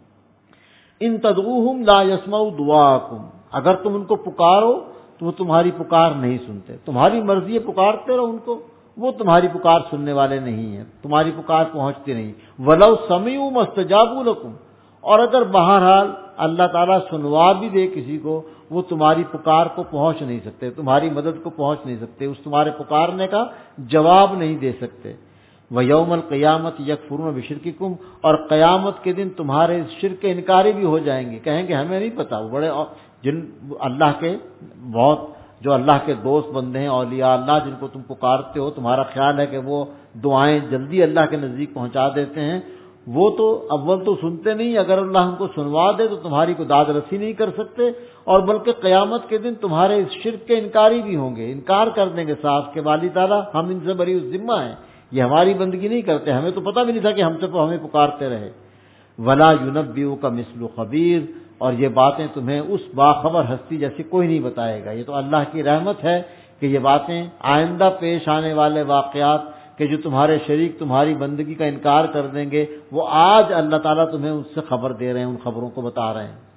ان تدعوہم لا یسمعوا دعاءکم، اگر تم ان کو پکارو تو وہ تمہاری پکار نہیں سنتے، تمہاری مرضی ہے پکارتے رہو ان کو، وہ تمہاری پکار سننے والے نہیں ہیں، تمہاری پکار پہنچتی نہیں۔ وَلَوْ سَمِعُوا مَا اسْتَجَابُوا لَكُمْ، اور اگر بہرحال اللہ تعالیٰ سنوا بھی دے کسی کو، وہ تمہاری پکار کو پہنچ نہیں سکتے، تمہاری مدد کو پہنچ نہیں سکتے، اس تمہارے پکارنے کا جواب نہیں دے سکتے۔ وَيَوْمَ الْقِيَامَةِ يَكْفُرُونَ بِشِرْكِكُمْ، اور قیامت کے دن تمہارے شرک کے انکاری بھی ہو جائیں گے، کہیں گے ہمیں نہیں پتا۔ وہ بڑے جن اللہ کے بہت جو اللہ کے دوست بندے ہیں، اولیاء اللہ جن کو تم پکارتے ہو، تمہارا خیال ہے کہ وہ دعائیں جلدی اللہ کے نزدیک پہنچا دیتے ہیں، وہ تو اول تو سنتے نہیں، اگر اللہ ان کو سنوا دے تو تمہاری کو داد رسی نہیں کر سکتے، اور بلکہ قیامت کے دن تمہارے اس شرک کے انکاری بھی ہوں گے، انکار کر دیں گے صاف کہ والی تعالیٰ ہم ان سے بری الذمہ ہیں، یہ ہماری بندگی نہیں کرتے، ہمیں تو پتہ بھی نہیں تھا کہ ہمیں پکارتے رہے۔ وَلَا يُنَبِّئُكَ مِثْلُ خَبِيرٍ، اور یہ باتیں تمہیں اس باخبر ہستی جیسے کوئی نہیں بتائے گا۔ یہ تو اللہ کی رحمت ہے کہ یہ باتیں آئندہ پیش آنے والے واقعات کہ جو تمہارے شریک تمہاری بندگی کا انکار کر دیں گے، وہ آج اللہ تعالیٰ تمہیں اس سے خبر دے رہے ہیں، ان خبروں کو بتا رہے ہیں۔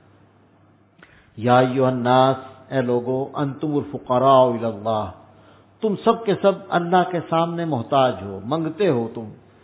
یا ایھا الناس، اے لوگو، انتم الفقراء الی اللہ، تم سب کے سب اللہ کے سامنے محتاج ہو، منگتے ہو تم۔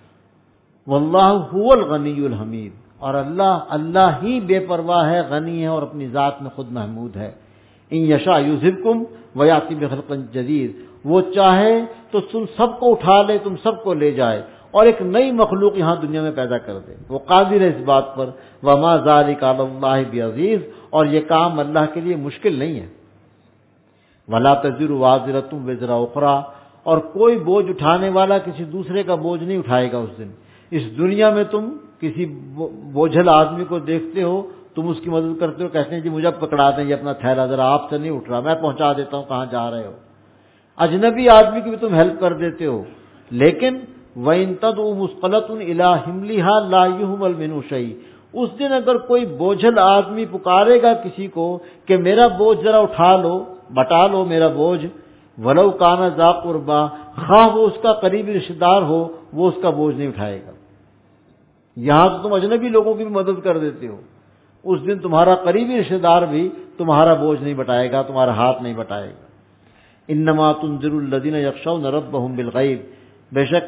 واللہ هو الغنی الحمید، اور اللہ ہی بے پرواہ ہے، غنی ہے اور اپنی ذات میں خود محمود ہے۔ ان یشاء یذھبکم ویأتی بخلق جدید، وہ چاہے تو تم سب کو اٹھا لے، تم سب کو لے جائے اور ایک نئی مخلوق یہاں دنیا میں پیدا کر دے، وہ قادر ہے اس بات پر۔ وما ذلک علی اللہ بعزیز، اور یہ کام اللہ کے لیے مشکل نہیں ہے۔ ولا تزر وازرۃ وزر اخرى، اور کوئی بوجھ اٹھانے والا کسی دوسرے کا بوجھ نہیں اٹھائے گا اس دن۔ اس دنیا میں تم کسی بوجھل آدمی کو دیکھتے ہو، تم اس کی مدد کرتے ہو، کہتے ہیں جی مجھے پکڑا دیں، یہ اپنا تھیلا ذرا آپ سے نہیں اٹھ رہا، میں پہنچا دیتا ہوں کہاں جا رہے ہو۔ اجنبی آدمی کی بھی تم ہیلپ کر دیتے ہو، لیکن وَإِن تَدْعُ مُثْقَلَةٌ إِلَىٰ حِمْلِهَا لَا يُحْمَلْ مِنْهُ شَيْءٌ، اس دن اگر کوئی بوجھل آدمی پکارے گا کسی کو کہ میرا بوجھ ذرا اٹھا لو، بٹا لو میرا بوجھ، وَلَوْ كَانَ ذَا قُرْبَىٰ، خواہ وہ اس کا قریبی رشتہ دار ہو، وہ اس کا بوجھ نہیں اٹھائے گا۔ یہاں تو تم اجنبی لوگوں کی بھی مدد کر دیتے ہو، اس دن تمہارا قریبی رشتہ دار بھی تمہارا بوجھ نہیں بٹائے گا، تمہارا ہاتھ نہیں بٹائے گا۔ انما تنذر الذین یخشون ربهم بالغیب، بے شک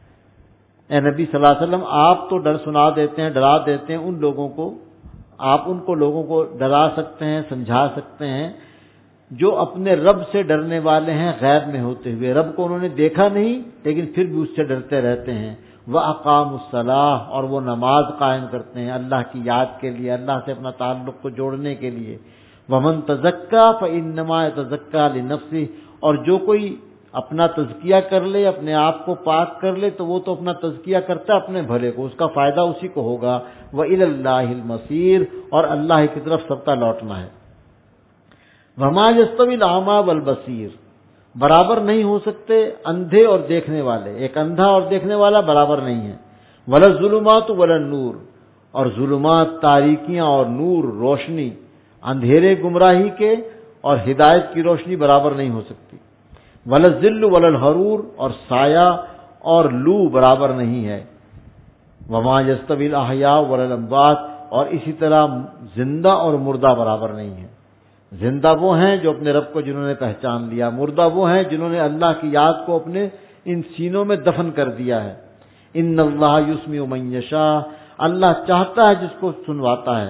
اے نبی صلی اللہ علیہ وسلم آپ تو ڈر سنا دیتے ہیں، ڈرا دیتے ہیں ان لوگوں کو، آپ ان کو لوگوں کو ڈرا سکتے ہیں، سمجھا سکتے ہیں جو اپنے رب سے ڈرنے والے ہیں غیب میں ہوتے ہوئے، رب کو انہوں نے دیکھا نہیں لیکن پھر بھی اس سے ڈرتے رہتے ہیں۔ وَأَقَامُوا الصَّلَاةَ، اور وہ نماز قائم کرتے ہیں اللہ کی یاد کے لیے، اللہ سے اپنا تعلق کو جوڑنے کے لیے۔ وَمَن تَزَكَّىٰ فَإِنَّمَا يَتَزَكَّىٰ لِنَفْسِهِ، اور جو کوئی اپنا تزکیہ کر لے، اپنے آپ کو پاک کر لے، تو وہ تو اپنا تزکیہ کرتا ہے اپنے بھلے کو، اس کا فائدہ اسی کو ہوگا۔ وَإِلَى اللَّهِ الْمَصِيرُ، اور اللہ کی طرف سب کا لوٹنا ہے۔ وَمَا يَسْتَوِي الْأَعْمَىٰ وَالْبَصِيرُ، برابر نہیں ہو سکتے اندھے اور دیکھنے والے، ایک اندھا اور دیکھنے والا برابر نہیں ہے۔ وَلَا الظُّلُمَاتُ وَلَا النُّورُ، اور ظلمات تاریکیاں اور نور روشنی، اندھیرے گمراہی کے اور ہدایت کی روشنی برابر نہیں ہو سکتی۔ وَلَا الظِّلُّ وَلَا الْحَرُورُ، اور سایہ اور لو برابر نہیں ہے۔ وَمَا يَسْتَوِي الْأَحْيَاءُ وَلَا الْأَمْوَاتُ، اور اسی طرح زندہ اور مردہ برابر نہیں ہے۔ زندہ وہ ہیں جو اپنے رب کو جنہوں نے پہچان لیا، مردہ وہ ہیں جنہوں نے اللہ کی یاد کو اپنے ان سینوں میں دفن کر دیا ہے۔ ان اللہ یسمع من یشاء، اللہ چاہتا ہے جس کو سنواتا ہے۔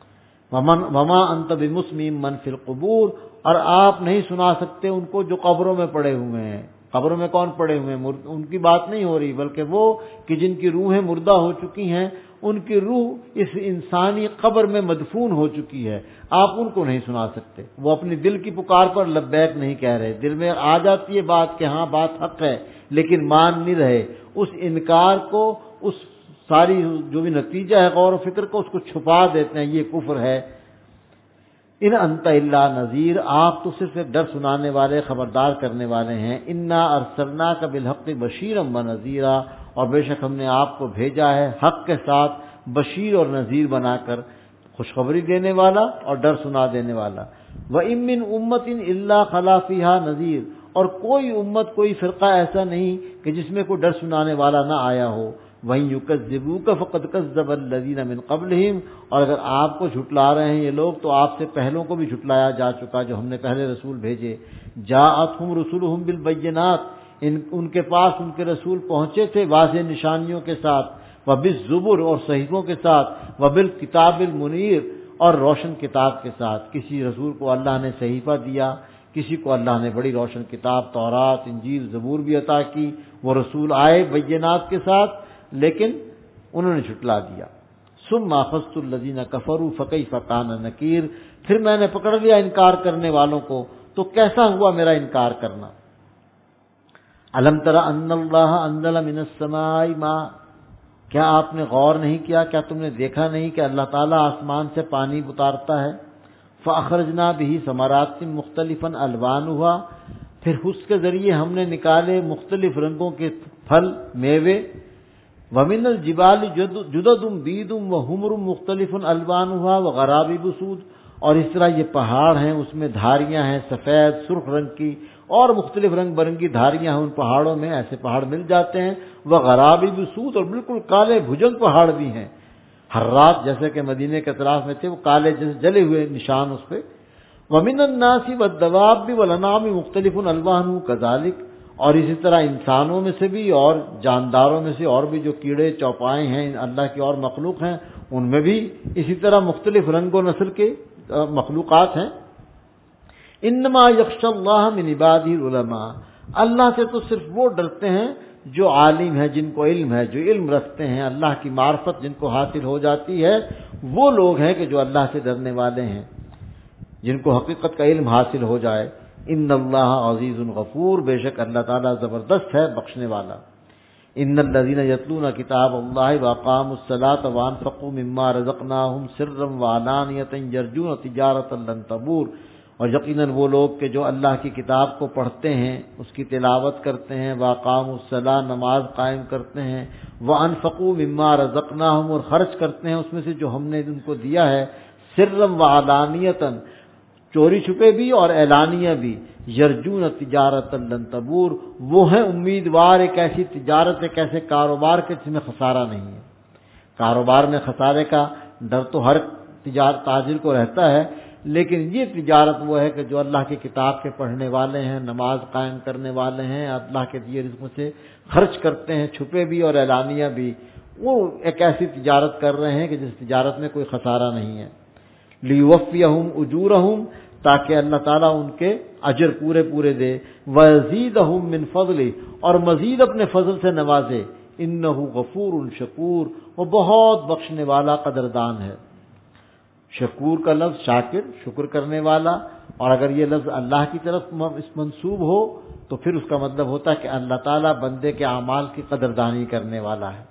وما انت بمسمع من فی القبور، اور آپ نہیں سنا سکتے ان کو جو قبروں میں پڑے ہوئے ہیں۔ قبروں میں کون پڑے ہوئے ہیں؟ ان کی بات نہیں ہو رہی، بلکہ وہ کہ جن کی روحیں مردہ ہو چکی ہیں، ان کی روح اس انسانی قبر میں مدفون ہو چکی ہے، آپ ان کو نہیں سنا سکتے۔ وہ اپنی دل کی پکار پر لبیک نہیں کہہ رہے، دل میں آ جاتی ہے بات کہ ہاں بات حق ہے، لیکن مان نہیں رہے، اس انکار کو، اس ساری جو بھی نتیجہ ہے غور و فکر کو، اس کو چھپا دیتے ہیں، یہ کفر ہے۔ ان انت الا نذیر، آپ تو صرف ایک ڈر سنانے والے، خبردار کرنے والے ہیں۔ انا ارسلناک بالحق بشیرا ونذیرا، اور بے شک ہم نے آپ کو بھیجا ہے حق کے ساتھ بشیر اور نذیر بنا کر، خوشخبری دینے والا اور ڈر سنا دینے والا۔ وَإِن مِّنْ أُمَّةٍ إِلَّا خَلَا فِيهَا نَذِيرٌ، اور کوئی امت، کوئی فرقہ ایسا نہیں کہ جس میں کوئی ڈر سنانے والا نہ آیا ہو۔ وَإِن يُكَذِّبُوكَ فَقَدْ كَذَّبَ الَّذِينَ مِن قَبْلِهِمْ، اور اگر آپ کو جھٹلا رہے ہیں یہ لوگ تو آپ سے پہلوں کو بھی جھٹلایا جا چکا جو ہم نے پہلے رسول بھیجے۔ جاءتهم رسلهم بالبينات، ان کے پاس ان کے رسول پہنچے تھے واضح نشانیوں کے ساتھ، وبالزبر اور صحیفوں کے ساتھ، وبالکتاب المنیر اور روشن کتاب کے ساتھ۔ کسی رسول کو اللہ نے صحیفہ دیا، کسی کو اللہ نے بڑی روشن کتاب تورات، انجیل، زبور بھی عطا کی۔ وہ رسول آئے بینات کے ساتھ، لیکن انہوں نے جھٹلا دیا۔ ثم اخذت الذین کفروا فکیف کان نکیر، پھر میں نے پکڑ لیا انکار کرنے والوں کو، تو کیسا ہوا میرا انکار کرنا۔ الم تر ان اللہ انزل من السماء ماء، کیا آپ نے غور نہیں کیا، کیا تم نے دیکھا نہیں کہ اللہ تعالیٰ آسمان سے پانی اتارتا ہے؟ فاخرجنا به ثمرات مختلفا الوانها، پھر اس کے ذریعے ہم نے نکالے مختلف رنگوں کے پھل میوے۔ ومن الجبال جدد بید وحمر مختلف الوانها وغرابیب سود، اور اس طرح یہ پہاڑ ہیں، اس میں دھاریاں ہیں سفید سرخ رنگ کی، اور مختلف رنگ برنگی دھاریاں ہیں ان پہاڑوں میں، ایسے پہاڑ مل جاتے ہیں۔ وغرابیب سود، اور بالکل کالے بھجنگ پہاڑ بھی ہیں، ہر رات جیسے کہ مدینے کے اطراف میں تھے وہ کالے جیسے جلے ہوئے نشان اس پہ۔ ومن الناس والدواب والانعام مختلف الوانه كذلك، اور اسی طرح انسانوں میں سے بھی اور جانداروں میں سے اور بھی جو کیڑے چوپائے ہیں اللہ کی اور مخلوق ہیں، ان میں بھی اسی طرح مختلف رنگ و نسل کے مخلوقات ہیں۔ انما یخشی اللہ من عبادہ العلماء، اللہ سے تو صرف وہ ڈرتے ہیں جو عالم ہے، جن کو علم ہے، جو علم رکھتے ہیں، اللہ کی معرفت جن کو حاصل ہو جاتی ہے، وہ لوگ ہیں کہ جو اللہ سے ڈرنے والے ہیں، جن کو حقیقت کا علم حاصل ہو جائے۔ ان اللہ عزیز غفور، بے شک اللہ تعالیٰ زبردست ہے بخشنے والا۔ ان الذین یتلون کتاب اللہ واقاموا الصلاۃ وانفقوا مما رزقناہم سرا وعلانیۃ یرجون تجارۃ لن تبور، اور یقیناً وہ لوگ کہ جو اللہ کی کتاب کو پڑھتے ہیں، اس کی تلاوت کرتے ہیں، واقاموا الصلاۃ نماز قائم کرتے ہیں، وانفقوا مما رزقناہم اور خرچ کرتے ہیں اس میں سے جو ہم نے ان کو دیا ہے، سرا وعلانیۃ چوری چھپے بھی اور اعلانیہ بھی، یرجون تجارت لن تبور، وہ ہیں امیدوار ایک ایسی تجارت، ایک ایسے کاروبار کے جس میں خسارہ نہیں ہے۔ کاروبار میں خسارے کا ڈر تو ہر تاجر کو رہتا ہے، لیکن یہ تجارت وہ ہے کہ جو اللہ کی کتاب کے پڑھنے والے ہیں، نماز قائم کرنے والے ہیں، اللہ کے دیے رزق سے خرچ کرتے ہیں، چھپے بھی اور اعلانیہ بھی، وہ ایک ایسی تجارت کر رہے ہیں کہ جس تجارت میں کوئی خسارہ نہیں ہے۔ لیوفیہم اجورہم، تاکہ اللہ تعالیٰ ان کے اجر پورے پورے دے، وَيَزِيدَهُم مِّن فَضْلِهِ، اور مزید اپنے فضل سے نوازے، إِنَّهُ غَفُورٌ شَكُورٌ، وہ بہت بخشنے والا قدردان ہے۔ شکور کا لفظ شاکر، شکر کرنے والا، اور اگر یہ لفظ اللہ کی طرف منسوب ہو تو پھر اس کا مطلب ہوتا ہے کہ اللہ تعالیٰ بندے کے اعمال کی قدردانی کرنے والا ہے۔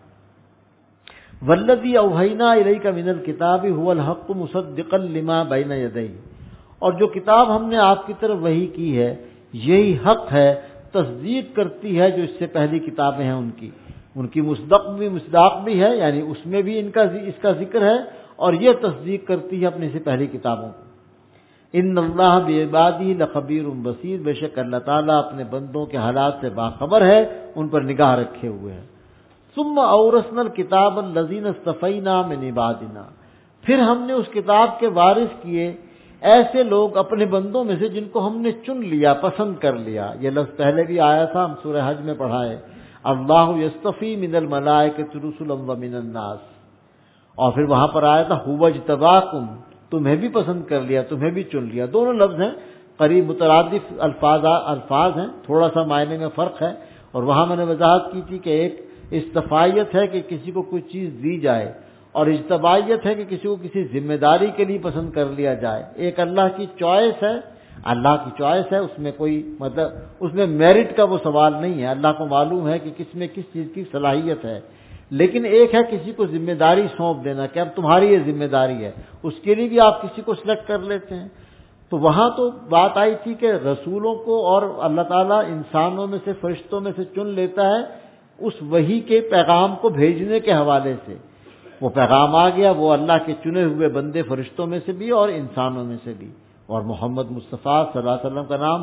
وَالَّذِي أَوْحَيْنَا إِلَيْكَ مِنَ الْكِتَابِ هُوَ الْحَقُّ مُصَدِّقًا لِمَا بَيْنَ يَدَيْهِ، اور جو کتاب ہم نے آپ کی طرف وحی کی ہے یہی حق ہے، تصدیق کرتی ہے جو اس سے پہلی کتابیں ہیں ان کی مصداق بھی ہے، یعنی اس میں بھی اس کا ذکر ہے، اور یہ تصدیق کرتی ہے اپنی سے پہلی کتابوں کو۔ ان اللہ بعبادہ لخبیر بصیر، بے شک اللہ تعالیٰ اپنے بندوں کے حالات سے باخبر ہے، ان پر نگاہ رکھے ہوئے ہے۔ ثم اورثنا الکتاب الذین اصطفینا من عبادنا، پھر ہم نے اس کتاب کے وارث کیے ایسے لوگ اپنے بندوں میں سے جن کو ہم نے چن لیا، پسند کر لیا۔ یہ لفظ پہلے بھی آیا تھا، ہم سورہ حج میں پڑھا ہے، اللہ یصطفی من الملائکۃ رسلا ومن الناس، اور پھر وہاں پر آیا تھا هو اجتباکم، تمہیں بھی پسند کر لیا، تمہیں بھی چن لیا۔ دونوں لفظ ہیں قریب مترادف الفاظ ہیں، تھوڑا سا معنی میں فرق ہے، اور وہاں میں نے وضاحت کی تھی کہ ایک استفائیت ہے کہ کسی کو کوئی چیز دی جائے، اور اجتبائیت ہے کہ کسی کو کسی ذمہ داری کے لیے پسند کر لیا جائے۔ ایک اللہ کی چوائس ہے، اللہ کی چوائس ہے، اس میں کوئی مطلب اس میں میرٹ کا وہ سوال نہیں ہے، اللہ کو معلوم ہے کہ کس میں کس چیز کی صلاحیت ہے۔ لیکن ایک ہے کسی کو ذمہ داری سونپ دینا کہ اب تمہاری یہ ذمہ داری ہے، اس کے لیے بھی آپ کسی کو سلیکٹ کر لیتے ہیں۔ تو وہاں تو بات آئی تھی کہ رسولوں کو اور اللہ تعالیٰ انسانوں میں سے فرشتوں میں سے چن لیتا ہے اس وحی کے پیغام کو بھیجنے کے حوالے سے۔ وہ پیغام آ گیا، وہ اللہ کے چنے ہوئے بندے فرشتوں میں سے بھی اور انسانوں میں سے بھی، اور محمد مصطفیٰ صلی اللہ علیہ وسلم کا نام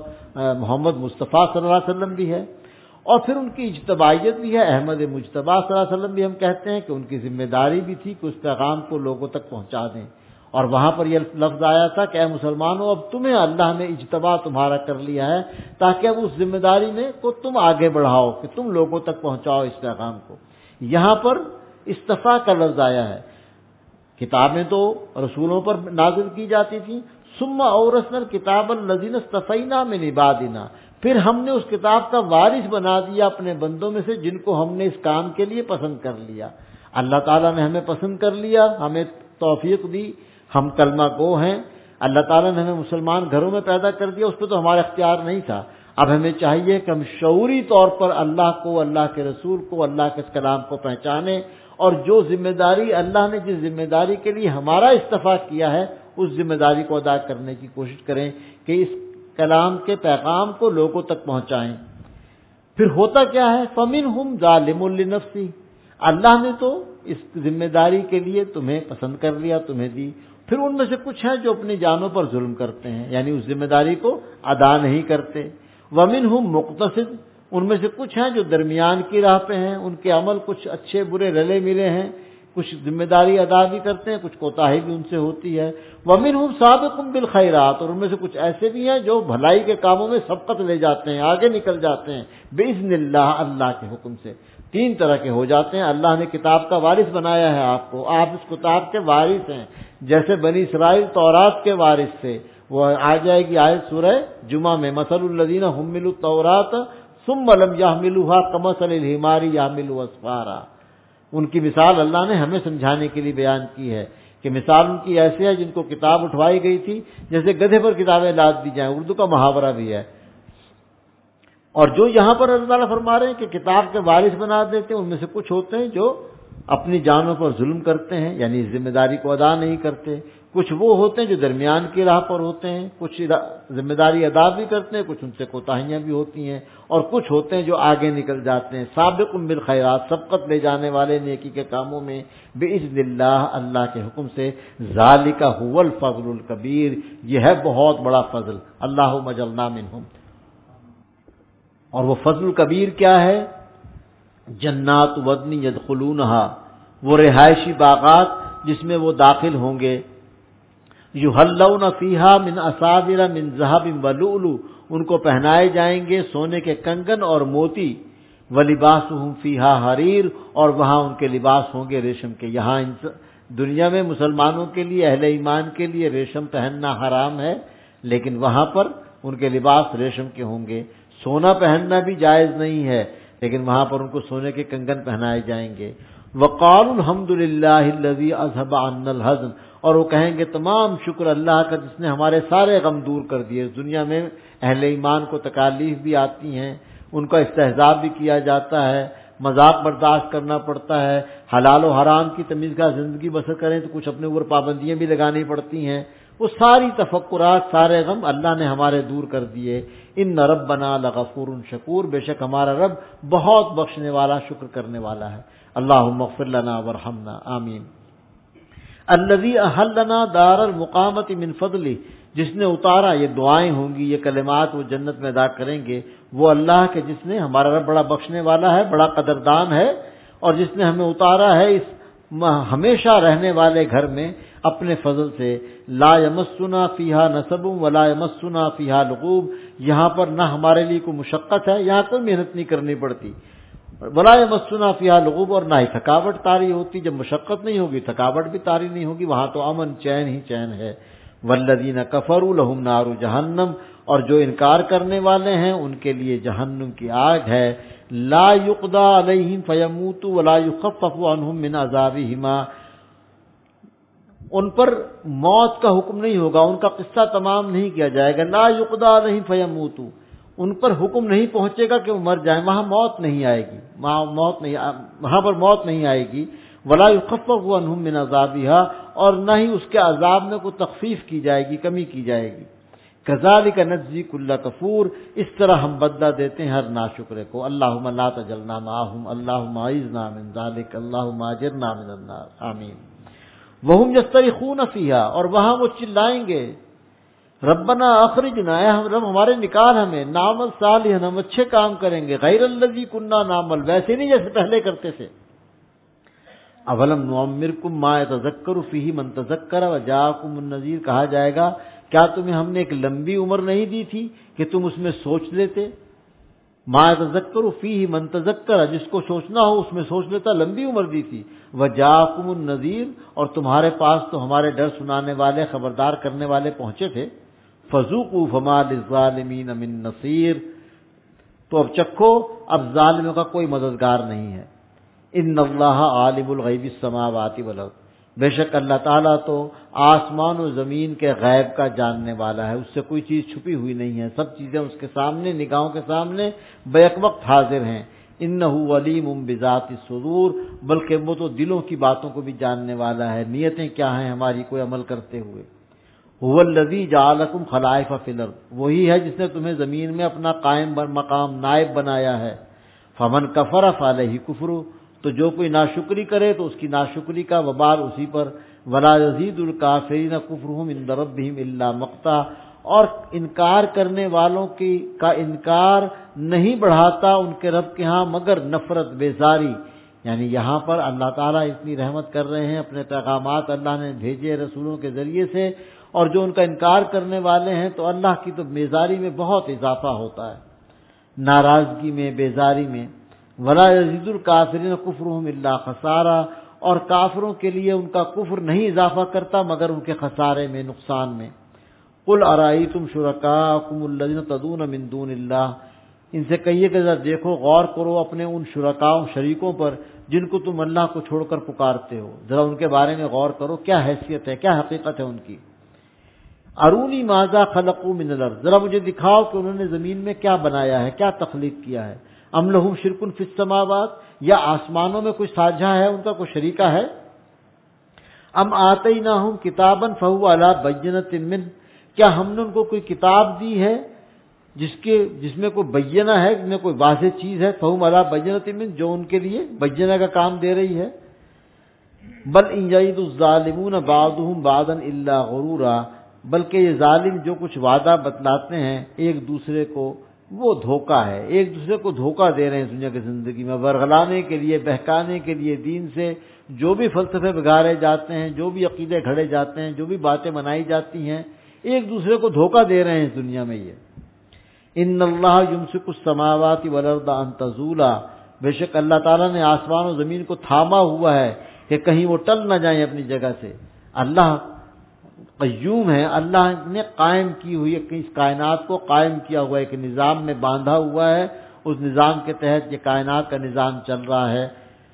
محمد مصطفیٰ صلی اللہ علیہ وسلم بھی ہے، اور پھر ان کی اجتبائیت بھی ہے، احمد مجتبیٰ صلی اللہ علیہ وسلم بھی ہم کہتے ہیں کہ ان کی ذمہ داری بھی تھی کہ اس پیغام کو لوگوں تک پہنچا دیں، اور وہاں پر یہ لفظ آیا تھا کہ اے مسلمانوں اب تمہیں اللہ نے اجتبا تمہارا کر لیا ہے تاکہ اب اس ذمہ داری میں کو تم آگے بڑھاؤ کہ تم لوگوں تک پہنچاؤ اس پیغام کو. یہاں پر استفا کا لفظ آیا ہے. کتابیں تو رسولوں پر نازل کی جاتی تھیں. ثم اورثنا الکتاب الذین اصطفینا من عبادنا، پھر ہم نے اس کتاب کا وارث بنا دیا اپنے بندوں میں سے جن کو ہم نے اس کام کے لیے پسند کر لیا. اللہ تعالیٰ نے ہمیں پسند کر لیا، ہمیں توفیق دی، ہم کلمہ گو ہیں. اللہ تعالیٰ نے ہمیں مسلمان گھروں میں پیدا کر دیا، اس پہ تو ہمارا اختیار نہیں تھا. اب ہمیں چاہیے کہ ہم شعوری طور پر اللہ کو، اللہ کے رسول کو، اللہ کے کلام کو پہچانیں، اور جو ذمہ داری اللہ نے جس ذمہ داری کے لیے ہمارا استفا کیا ہے اس ذمہ داری کو ادا کرنے کی کوشش کریں کہ اس کلام کے پیغام کو لوگوں تک پہنچائیں. پھر ہوتا کیا ہے؟ فَمِنْهُمْ ظَالِمٌ لِنَفْسِهِ، اللہ نے تو اس ذمہ داری کے لیے تمہیں پسند کر لیا، تمہیں دی. پھر ان میں سے کچھ ہیں جو اپنی جانوں پر ظلم کرتے ہیں، یعنی اس ذمہ داری کو ادا نہیں کرتے. وَمِنْهُمْ مُقْتَصِدٌ، ان میں سے کچھ ہیں جو درمیان کی راہ پہ ہیں، ان کے عمل کچھ اچھے برے رلے ملے ہیں، کچھ ذمہ داری ادا بھی کرتے ہیں، کچھ کوتاہی بھی ان سے ہوتی ہے. وَمِنْهُمْ سَابِقٌ بِالْخَيْرَاتِ، اور ان میں سے کچھ ایسے بھی ہیں جو بھلائی کے کاموں میں سبقت لے جاتے ہیں، آگے نکل جاتے ہیں بِإِذْنِ اللَّهِ، اللہ کے حکم سے. تین طرح کے ہو جاتے ہیں. اللہ نے کتاب کا وارث بنایا ہے آپ کو، آپ اس کتاب کے وارث ہیں، جیسے بنی اسرائیل تورات کے وارث تھے. وہ آ جائے گی آیت سورہ جمعہ میں، مَثَلُ الَّذِينَ حُمِّلُوا التَّوْرَاةَ ثُمَّ لَمْ يَحْمِلُوهَا كَمَثَلِ الْحِمَارِ يَحْمِلُ أَسْفَارًا. ان کی مثال اللہ نے ہمیں سمجھانے کے لیے بیان کی ہے کہ مثال ان کی ایسی ہے جن کو کتاب اٹھوائی گئی تھی جیسے گدھے پر کتابیں لاد دی جائیں. اردو کا محاورہ بھی ہے. اور جو یہاں پر اللہ تعالیٰ فرما رہے ہیں کہ کتاب کے وارث بنا دیتے ہیں، ان میں سے کچھ ہوتے ہیں جو اپنی جانوں پر ظلم کرتے ہیں، یعنی ذمہ داری کو ادا نہیں کرتے. کچھ وہ ہوتے ہیں جو درمیان کی راہ پر ہوتے ہیں، کچھ ذمہ داری ادا بھی کرتے ہیں، کچھ ان سے کوتاہیاں بھی ہوتی ہیں، اور کچھ ہوتے ہیں جو آگے نکل جاتے ہیں. سابق بالخیرات، سبقت لے جانے والے نیکی کے کاموں میں، باذن اللہ، اللہ کے حکم سے. ذالک هو الفضل الکبیر، یہ ہے بہت بڑا فضل. اللہم اجعلنا منہم. اور وہ فضل کبیر کیا ہے؟ جنات ودن یدخلونہا، وہ رہائشی باغات جس میں وہ داخل ہوں گے. یحلون فیہا من اساور من ذہب ولؤلؤ، ان کو پہنائے جائیں گے سونے کے کنگن اور موتی. ولباسہم فیہا حریر، اور وہاں ان کے لباس ہوں گے ریشم کے. یہاں دنیا میں مسلمانوں کے لیے، اہل ایمان کے لیے ریشم پہننا حرام ہے، لیکن وہاں پر ان کے لباس ریشم کے ہوں گے. سونا پہننا بھی جائز نہیں ہے، لیکن وہاں پر ان کو سونے کے کنگن پہنائے جائیں گے. وقالوا الحمد للہ الذی اذهب عنا الحزن، اور وہ کہیں گے تمام شکر اللہ کا جس نے ہمارے سارے غم دور کر دیے. دنیا میں اہل ایمان کو تکالیف بھی آتی ہیں، ان کا استہزاء بھی کیا جاتا ہے، مذاق برداشت کرنا پڑتا ہے، حلال و حرام کی تمیزگاہ زندگی بسر کریں تو کچھ اپنے اوپر پابندیاں بھی لگانی پڑتی ہیں. وہ ساری تفکرات، سارے غم اللہ نے ہمارے دور کر دیے. ان ربنا لغفور شکور، بے شک ہمارا رب بہت بخشنے والا، شکر کرنے والا ہے. اللہم اغفر لنا ورحمنا، آمین. الذی احلنا دار المقامت من فضلہ، جس نے اتارا، یہ دعائیں ہوں گی، یہ کلمات وہ جنت میں ادا کریں گے. وہ اللہ کے جس نے، ہمارا رب بڑا بخشنے والا ہے، بڑا قدردان ہے، اور جس نے ہمیں اتارا ہے اس ہمیشہ رہنے والے گھر میں اپنے فضل سے. لا یمسنا فیہا نصب ولا یمسنا فیہا لغوب، یہاں پر نہ ہمارے لیے کوئی مشقت ہے، یہاں کوئی محنت نہیں کرنی پڑتی. ولا یمسنا فیہا لغوب، اور نہ ہی تھکاوٹ طاری ہوتی. جب مشقت نہیں ہوگی تھکاوٹ بھی طاری نہیں ہوگی، وہاں تو امن چین ہی چین ہے. والذین کفروا لہم نار جہنم، اور جو انکار کرنے والے ہیں ان کے لیے جہنم کی آگ ہے. لا یقضى علیہم فیموتوا ولا یخفف عنہم من عذابہما، ان پر موت کا حکم نہیں ہوگا، ان کا قصہ تمام نہیں کیا جائے گا. لا یقضى علیہم فیموتوا، ان پر حکم نہیں پہنچے گا کہ وہ مر جائیں، وہاں موت نہیں آئے گی، وہاں پر موت نہیں آئے گی. ولا یخفف عنہم من عذابہا، اور نہ ہی اس کے عذاب میں کوئی تخفیف کی جائے گی، کمی کی جائے گی. کذالک نجزی کل کفور، اس طرح ہم بدلہ دیتے ہیں ہر ناشکرے کو. اللہم لا تجعلنا معہم، اللہم اعذنا من ذلک، اللہم اجرنا من النار، آمین. وہم یصطرخون فیہا، اور وہاں وہ چلائیں گے، ربنا اخرجنا، اے رب ہمارے نکال ہمیں، نعمل صالحا، ہم اچھے کام کریں گے، غیر الذی کننا نعمل، ویسے نہیں جیسے پہلے کرتے تھے. اولم نعمرکم ما یتذکر فیہ من تذکر وجاءکم النذیر، کہا جائے گا کیا تمہیں ہم نے ایک لمبی عمر نہیں دی تھی کہ تم اس میں سوچ لیتے؟ ما یتذکر فیہ من تذکر، جس کو سوچنا ہو اس میں سوچ لیتا، لمبی عمر دی تھی۔ وجاءکم النذیر، اور تمہارے پاس تو ہمارے ڈر سنانے والے، خبردار کرنے والے پہنچے تھے۔ فذوقوا فما للظالمین من نصیر، تو اب چکھو، اب ظالموں کا کوئی مددگار نہیں ہے۔ ان اللہ عالم الغیب السماوات والارض، بے شک اللہ تعالیٰ تو آسمان و زمین کے غیب کا جاننے والا ہے، اس سے کوئی چیز چھپی ہوئی نہیں ہے، سب چیزیں اس کے سامنے، نگاہوں کے سامنے بیک وقت حاضر ہیں۔ انہ علیم بذات الصدور، بلکہ وہ تو دلوں کی باتوں کو بھی جاننے والا ہے، نیتیں کیا ہیں ہماری کوئی عمل کرتے ہوئے۔ هو الذی جعلکم خلائف فی الارض، وہی ہے جس نے تمہیں زمین میں اپنا قائم مقام نائب بنایا ہے۔ فمن کفر فعلیہ کفر، تو جو کوئی ناشکری کرے تو اس کی ناشکری کا وبال اسی پر۔ ولا یزید الکافرین کفرہم عند ربہم الا مقتا، اور انکار کرنے والوں کا انکار نہیں بڑھاتا ان کے رب کے ہاں مگر نفرت، بیزاری۔ یعنی یہاں پر اللہ تعالیٰ اتنی رحمت کر رہے ہیں، اپنے پیغامات اللہ نے بھیجے رسولوں کے ذریعے سے، اور جو ان کا انکار کرنے والے ہیں تو اللہ کی تو بیزاری میں بہت اضافہ ہوتا ہے، ناراضگی میں، بیزاری میں۔ ولا یزید الکافرین کفرہم الا خسارا، اور کافروں کے لیے ان کا کفر نہیں اضافہ کرتا مگر ان کے خسارے میں، نقصان میں۔ قل ارأیتم شرکاءکم الذین تدعون من دون اللہ، ان سے کہیے کہ ذرا دیکھو، غور کرو اپنے ان شرکاء، شریکوں پر جن کو تم اللہ کو چھوڑ کر پکارتے ہو، ذرا ان کے بارے میں غور کرو، کیا حیثیت ہے، کیا حقیقت ہے ان کی۔ ارونی ماذا خلقوا من الارض، ذرا مجھے دکھاؤ کہ انہوں نے زمین میں کیا بنایا ہے، کیا تخلیق کیا ہے۔ ام لہم شرک فی السماوات، یا آسمانوں میں کوئی ساجھا ہے ان کا، کوئی شریکہ ہے۔ ام آتیناہم کتابا فہو علی بینۃ منہ، کیا ہم نے ان کو کوئی کتاب دی ہے جس میں کوئی بینہ ہے، جس میں کوئی واضح چیز ہے، فہم علی بینۃ منہ، جو ان کے لیے بینہ کا کام دے رہی ہے۔ بل ان یعد الظالمون بعضهم بعضا الا غرورا، بلکہ یہ ظالم جو کچھ وعدہ بتلاتے ہیں ایک دوسرے کو، وہ دھوکہ ہے، ایک دوسرے کو دھوکہ دے رہے ہیں دنیا کی زندگی میں، ورغلانے کے لیے، بہکانے کے لیے دین سے جو بھی فلسفے بگاڑے جاتے ہیں، جو بھی عقیدے گھڑے جاتے ہیں، جو بھی باتیں منائی جاتی ہیں، ایک دوسرے کو دھوکہ دے رہے ہیں اس دنیا میں یہ۔ ان اللہ یمسک السماوات والارض ان تزولا، بے شک اللہ تعالیٰ نے آسمان و زمین کو تھاما ہوا ہے کہ کہیں وہ ٹل نہ جائیں اپنی جگہ سے۔ اللہ قیوم ہے، اللہ نے قائم کی ہوئی ہے، اس کائنات کو قائم کیا ہوا ہے، ایک نظام میں باندھا ہوا ہے، اس نظام کے تحت یہ کائنات کا نظام چل رہا ہے۔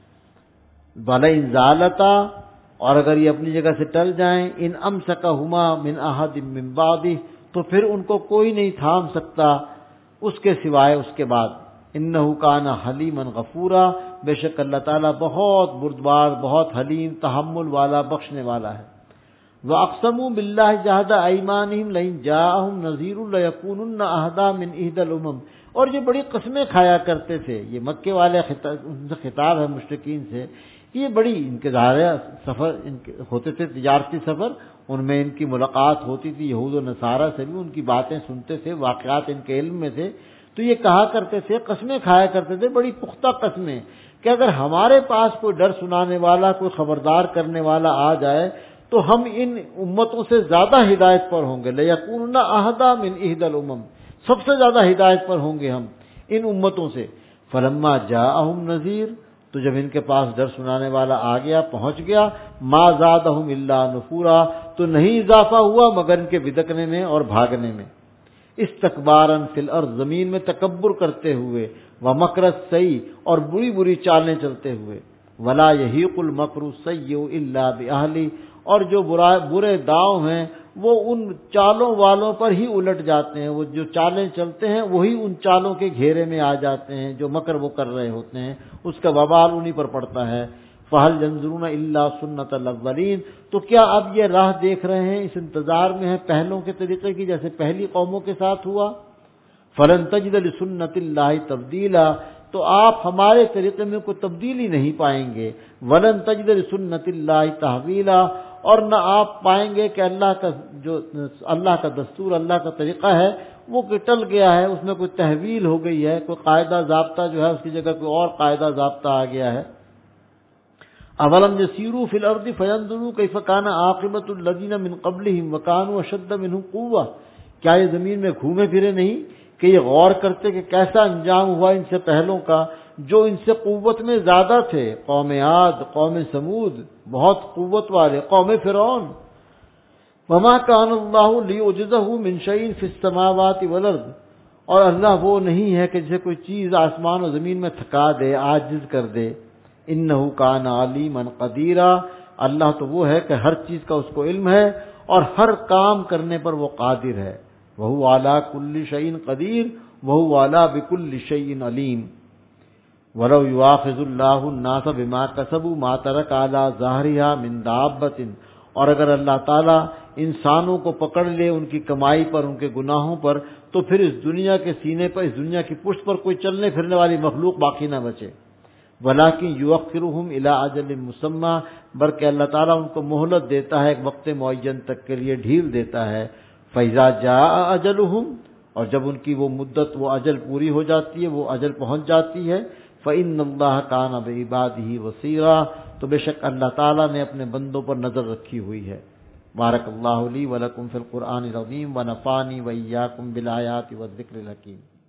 وَلَئِن زَالَتَا، اور اگر یہ اپنی جگہ سے ٹل جائیں، ان امسکہما من احد من بعدہ، تو پھر ان کو کوئی نہیں تھام سکتا اس کے سوائے اس کے بعد۔ انہ کان حلیما غفورا، بے شک اللہ تعالیٰ بہت بردبار، بہت حلیم، تحمل والا، بخشنے والا ہے۔ وَأَقْسَمُوا بِاللَّهِ جَهْدَ أَيْمَانِهِمْ لَئِن جَاءَهُمْ نَذِيرٌ لَيَكُونُنَّ أَهْدَىٰ مِنْ إِحْدَى الْأُمَمِ، اور یہ بڑی قسمیں کھایا کرتے تھے، یہ مکے والے خطاب ہے مشرکین سے، یہ بڑی ان کے ظاہر سفر ان کے ہوتے تھے، تجارتی سفر، ان میں ان کی ملاقات ہوتی تھی، یہود و نصارہ سے بھی ان کی باتیں سنتے تھے، واقعات ان کے علم میں تھے، تو یہ کہا کرتے تھے، قسمیں کھایا کرتے تھے، بڑی پختہ قسمیں، کہ اگر ہمارے پاس کوئی ڈر سنانے والا، کوئی خبردار کرنے والا آ جائے تو ہم ان امتوں سے زیادہ ہدایت پر ہوں گے۔ لَيَكُونُنَّ أَهْدَىٰ مِنْ إِحْدَى الْأُمَمِ، سب سے زیادہ ہدایت پر ہوں گے ہم ان امتوں سے۔ فَلَمَّا جَاءَهُمْ نَذِيرٌ، تو جب ان کے پاس ڈر سنانے والا آ گیا، پہنچ گیا، مَا زَادَهُمْ إِلَّا نُفُورًا، تو نہیں اضافہ ہوا مگر ان کے بدکنے میں اور بھاگنے میں۔ استکباراً فی الارض، زمین میں تکبر کرتے ہوئے، ومکر السیء، اور بری بری چالیں چلتے ہوئے۔ ولا یحیق المکر السیء الا باہلہ، اور جو برے داؤ ہیں وہ ان چالوں والوں پر ہی الٹ جاتے ہیں، وہ جو چالیں چلتے ہیں وہی ان چالوں کے گھیرے میں آ جاتے ہیں، جو مکر وہ کر رہے ہوتے ہیں اس کا وبال انہی پر پڑتا ہے۔ فَهَلْ يَنظُرُونَ إِلَّا سُنَّةَ الْأَوَّلِينَ، تو کیا اب یہ راہ دیکھ رہے ہیں، اس انتظار میں ہیں پہلوں کے طریقے کی، جیسے پہلی قوموں کے ساتھ ہوا۔ فَلَن تَجِدَ لِسُنَّةِ اللَّهِ تَبْدِيلًا، تو آپ ہمارے طریقے میں کوئی تبدیلی نہیں پائیں گے۔ وَلَن تَجِدَ لِسُنَّةِ اللَّهِ تَحْوِيلًا، اور نہ آپ پائیں گے کہ اللہ کا دستور، اللہ کا طریقہ ہے وہ کہ ٹل گیا ہے، اس میں کوئی تحویل ہو گئی ہے، کوئی قاعدہ ضابطہ جو ہے اس کی جگہ کوئی اور قاعدہ ضابطہ آ گیا ہے۔ اولم یسیروا فی الارض فینظروا کیف کان عاقبۃ الذین من قبلہم وکانوا اشد منہم قوۃ، کیا یہ زمین میں گھومے پھرے نہیں کہ یہ غور کرتے کہ کیسا انجام ہوا ان سے پہلوں کا جو ان سے قوت میں زیادہ تھے، قوم عاد، قوم سمود، بہت قوت والے، قوم فرعون۔ وما کان اللہ لیعجزہ من شیء فی السماوات والارض، اور اللہ وہ نہیں ہے کہ جسے کوئی چیز آسمان و زمین میں تھکا دے، عاجز کر دے۔ انہ کان علیما قدیرا، اللہ تو وہ ہے کہ ہر چیز کا اس کو علم ہے اور ہر کام کرنے پر وہ قادر ہے۔ وہو علی کل شیء قدیر وہو علی بکل شیء علیم۔ وَلَوْ يُؤَاخِذُ اللَّهُ النَّاسَ بِمَا كَسَبُوا مَا تَرَكَ عَلَى ظَهْرِهَا مِن دَابَّةٍ، اور اگر اللہ تعالیٰ انسانوں کو پکڑ لے ان کی کمائی پر، ان کے گناہوں پر، تو پھر اس دنیا کے سینے پر، اس دنیا کی پشت پر کوئی چلنے پھرنے والی مخلوق باقی نہ بچے۔ وَلَٰكِن يُؤَخِّرُهُمْ إِلَىٰ أَجَلٍ مُّسَمًّى، بلکہ اللہ تعالیٰ ان کو مہلت دیتا ہے ایک وقت معین تک کے لیے، ڈھیل دیتا ہے۔ فَإِذَا جَاءَ أَجَلُهُمْ، اور جب ان کی وہ مدت، وہ اجل پوری ہو جاتی ہے، وہ اجل پہنچ جاتی ہے، فَإِنَّ اللَّهَ كَانَ بِعِبَادِهِ بَصِيرًا، تو بے شک اللہ تعالیٰ نے اپنے بندوں پر نظر رکھی ہوئی ہے۔ بارک اللہ لی ولکم فی القرآن العظیم ونفعنی وإیاکم بالآیات والذکر الحکیم۔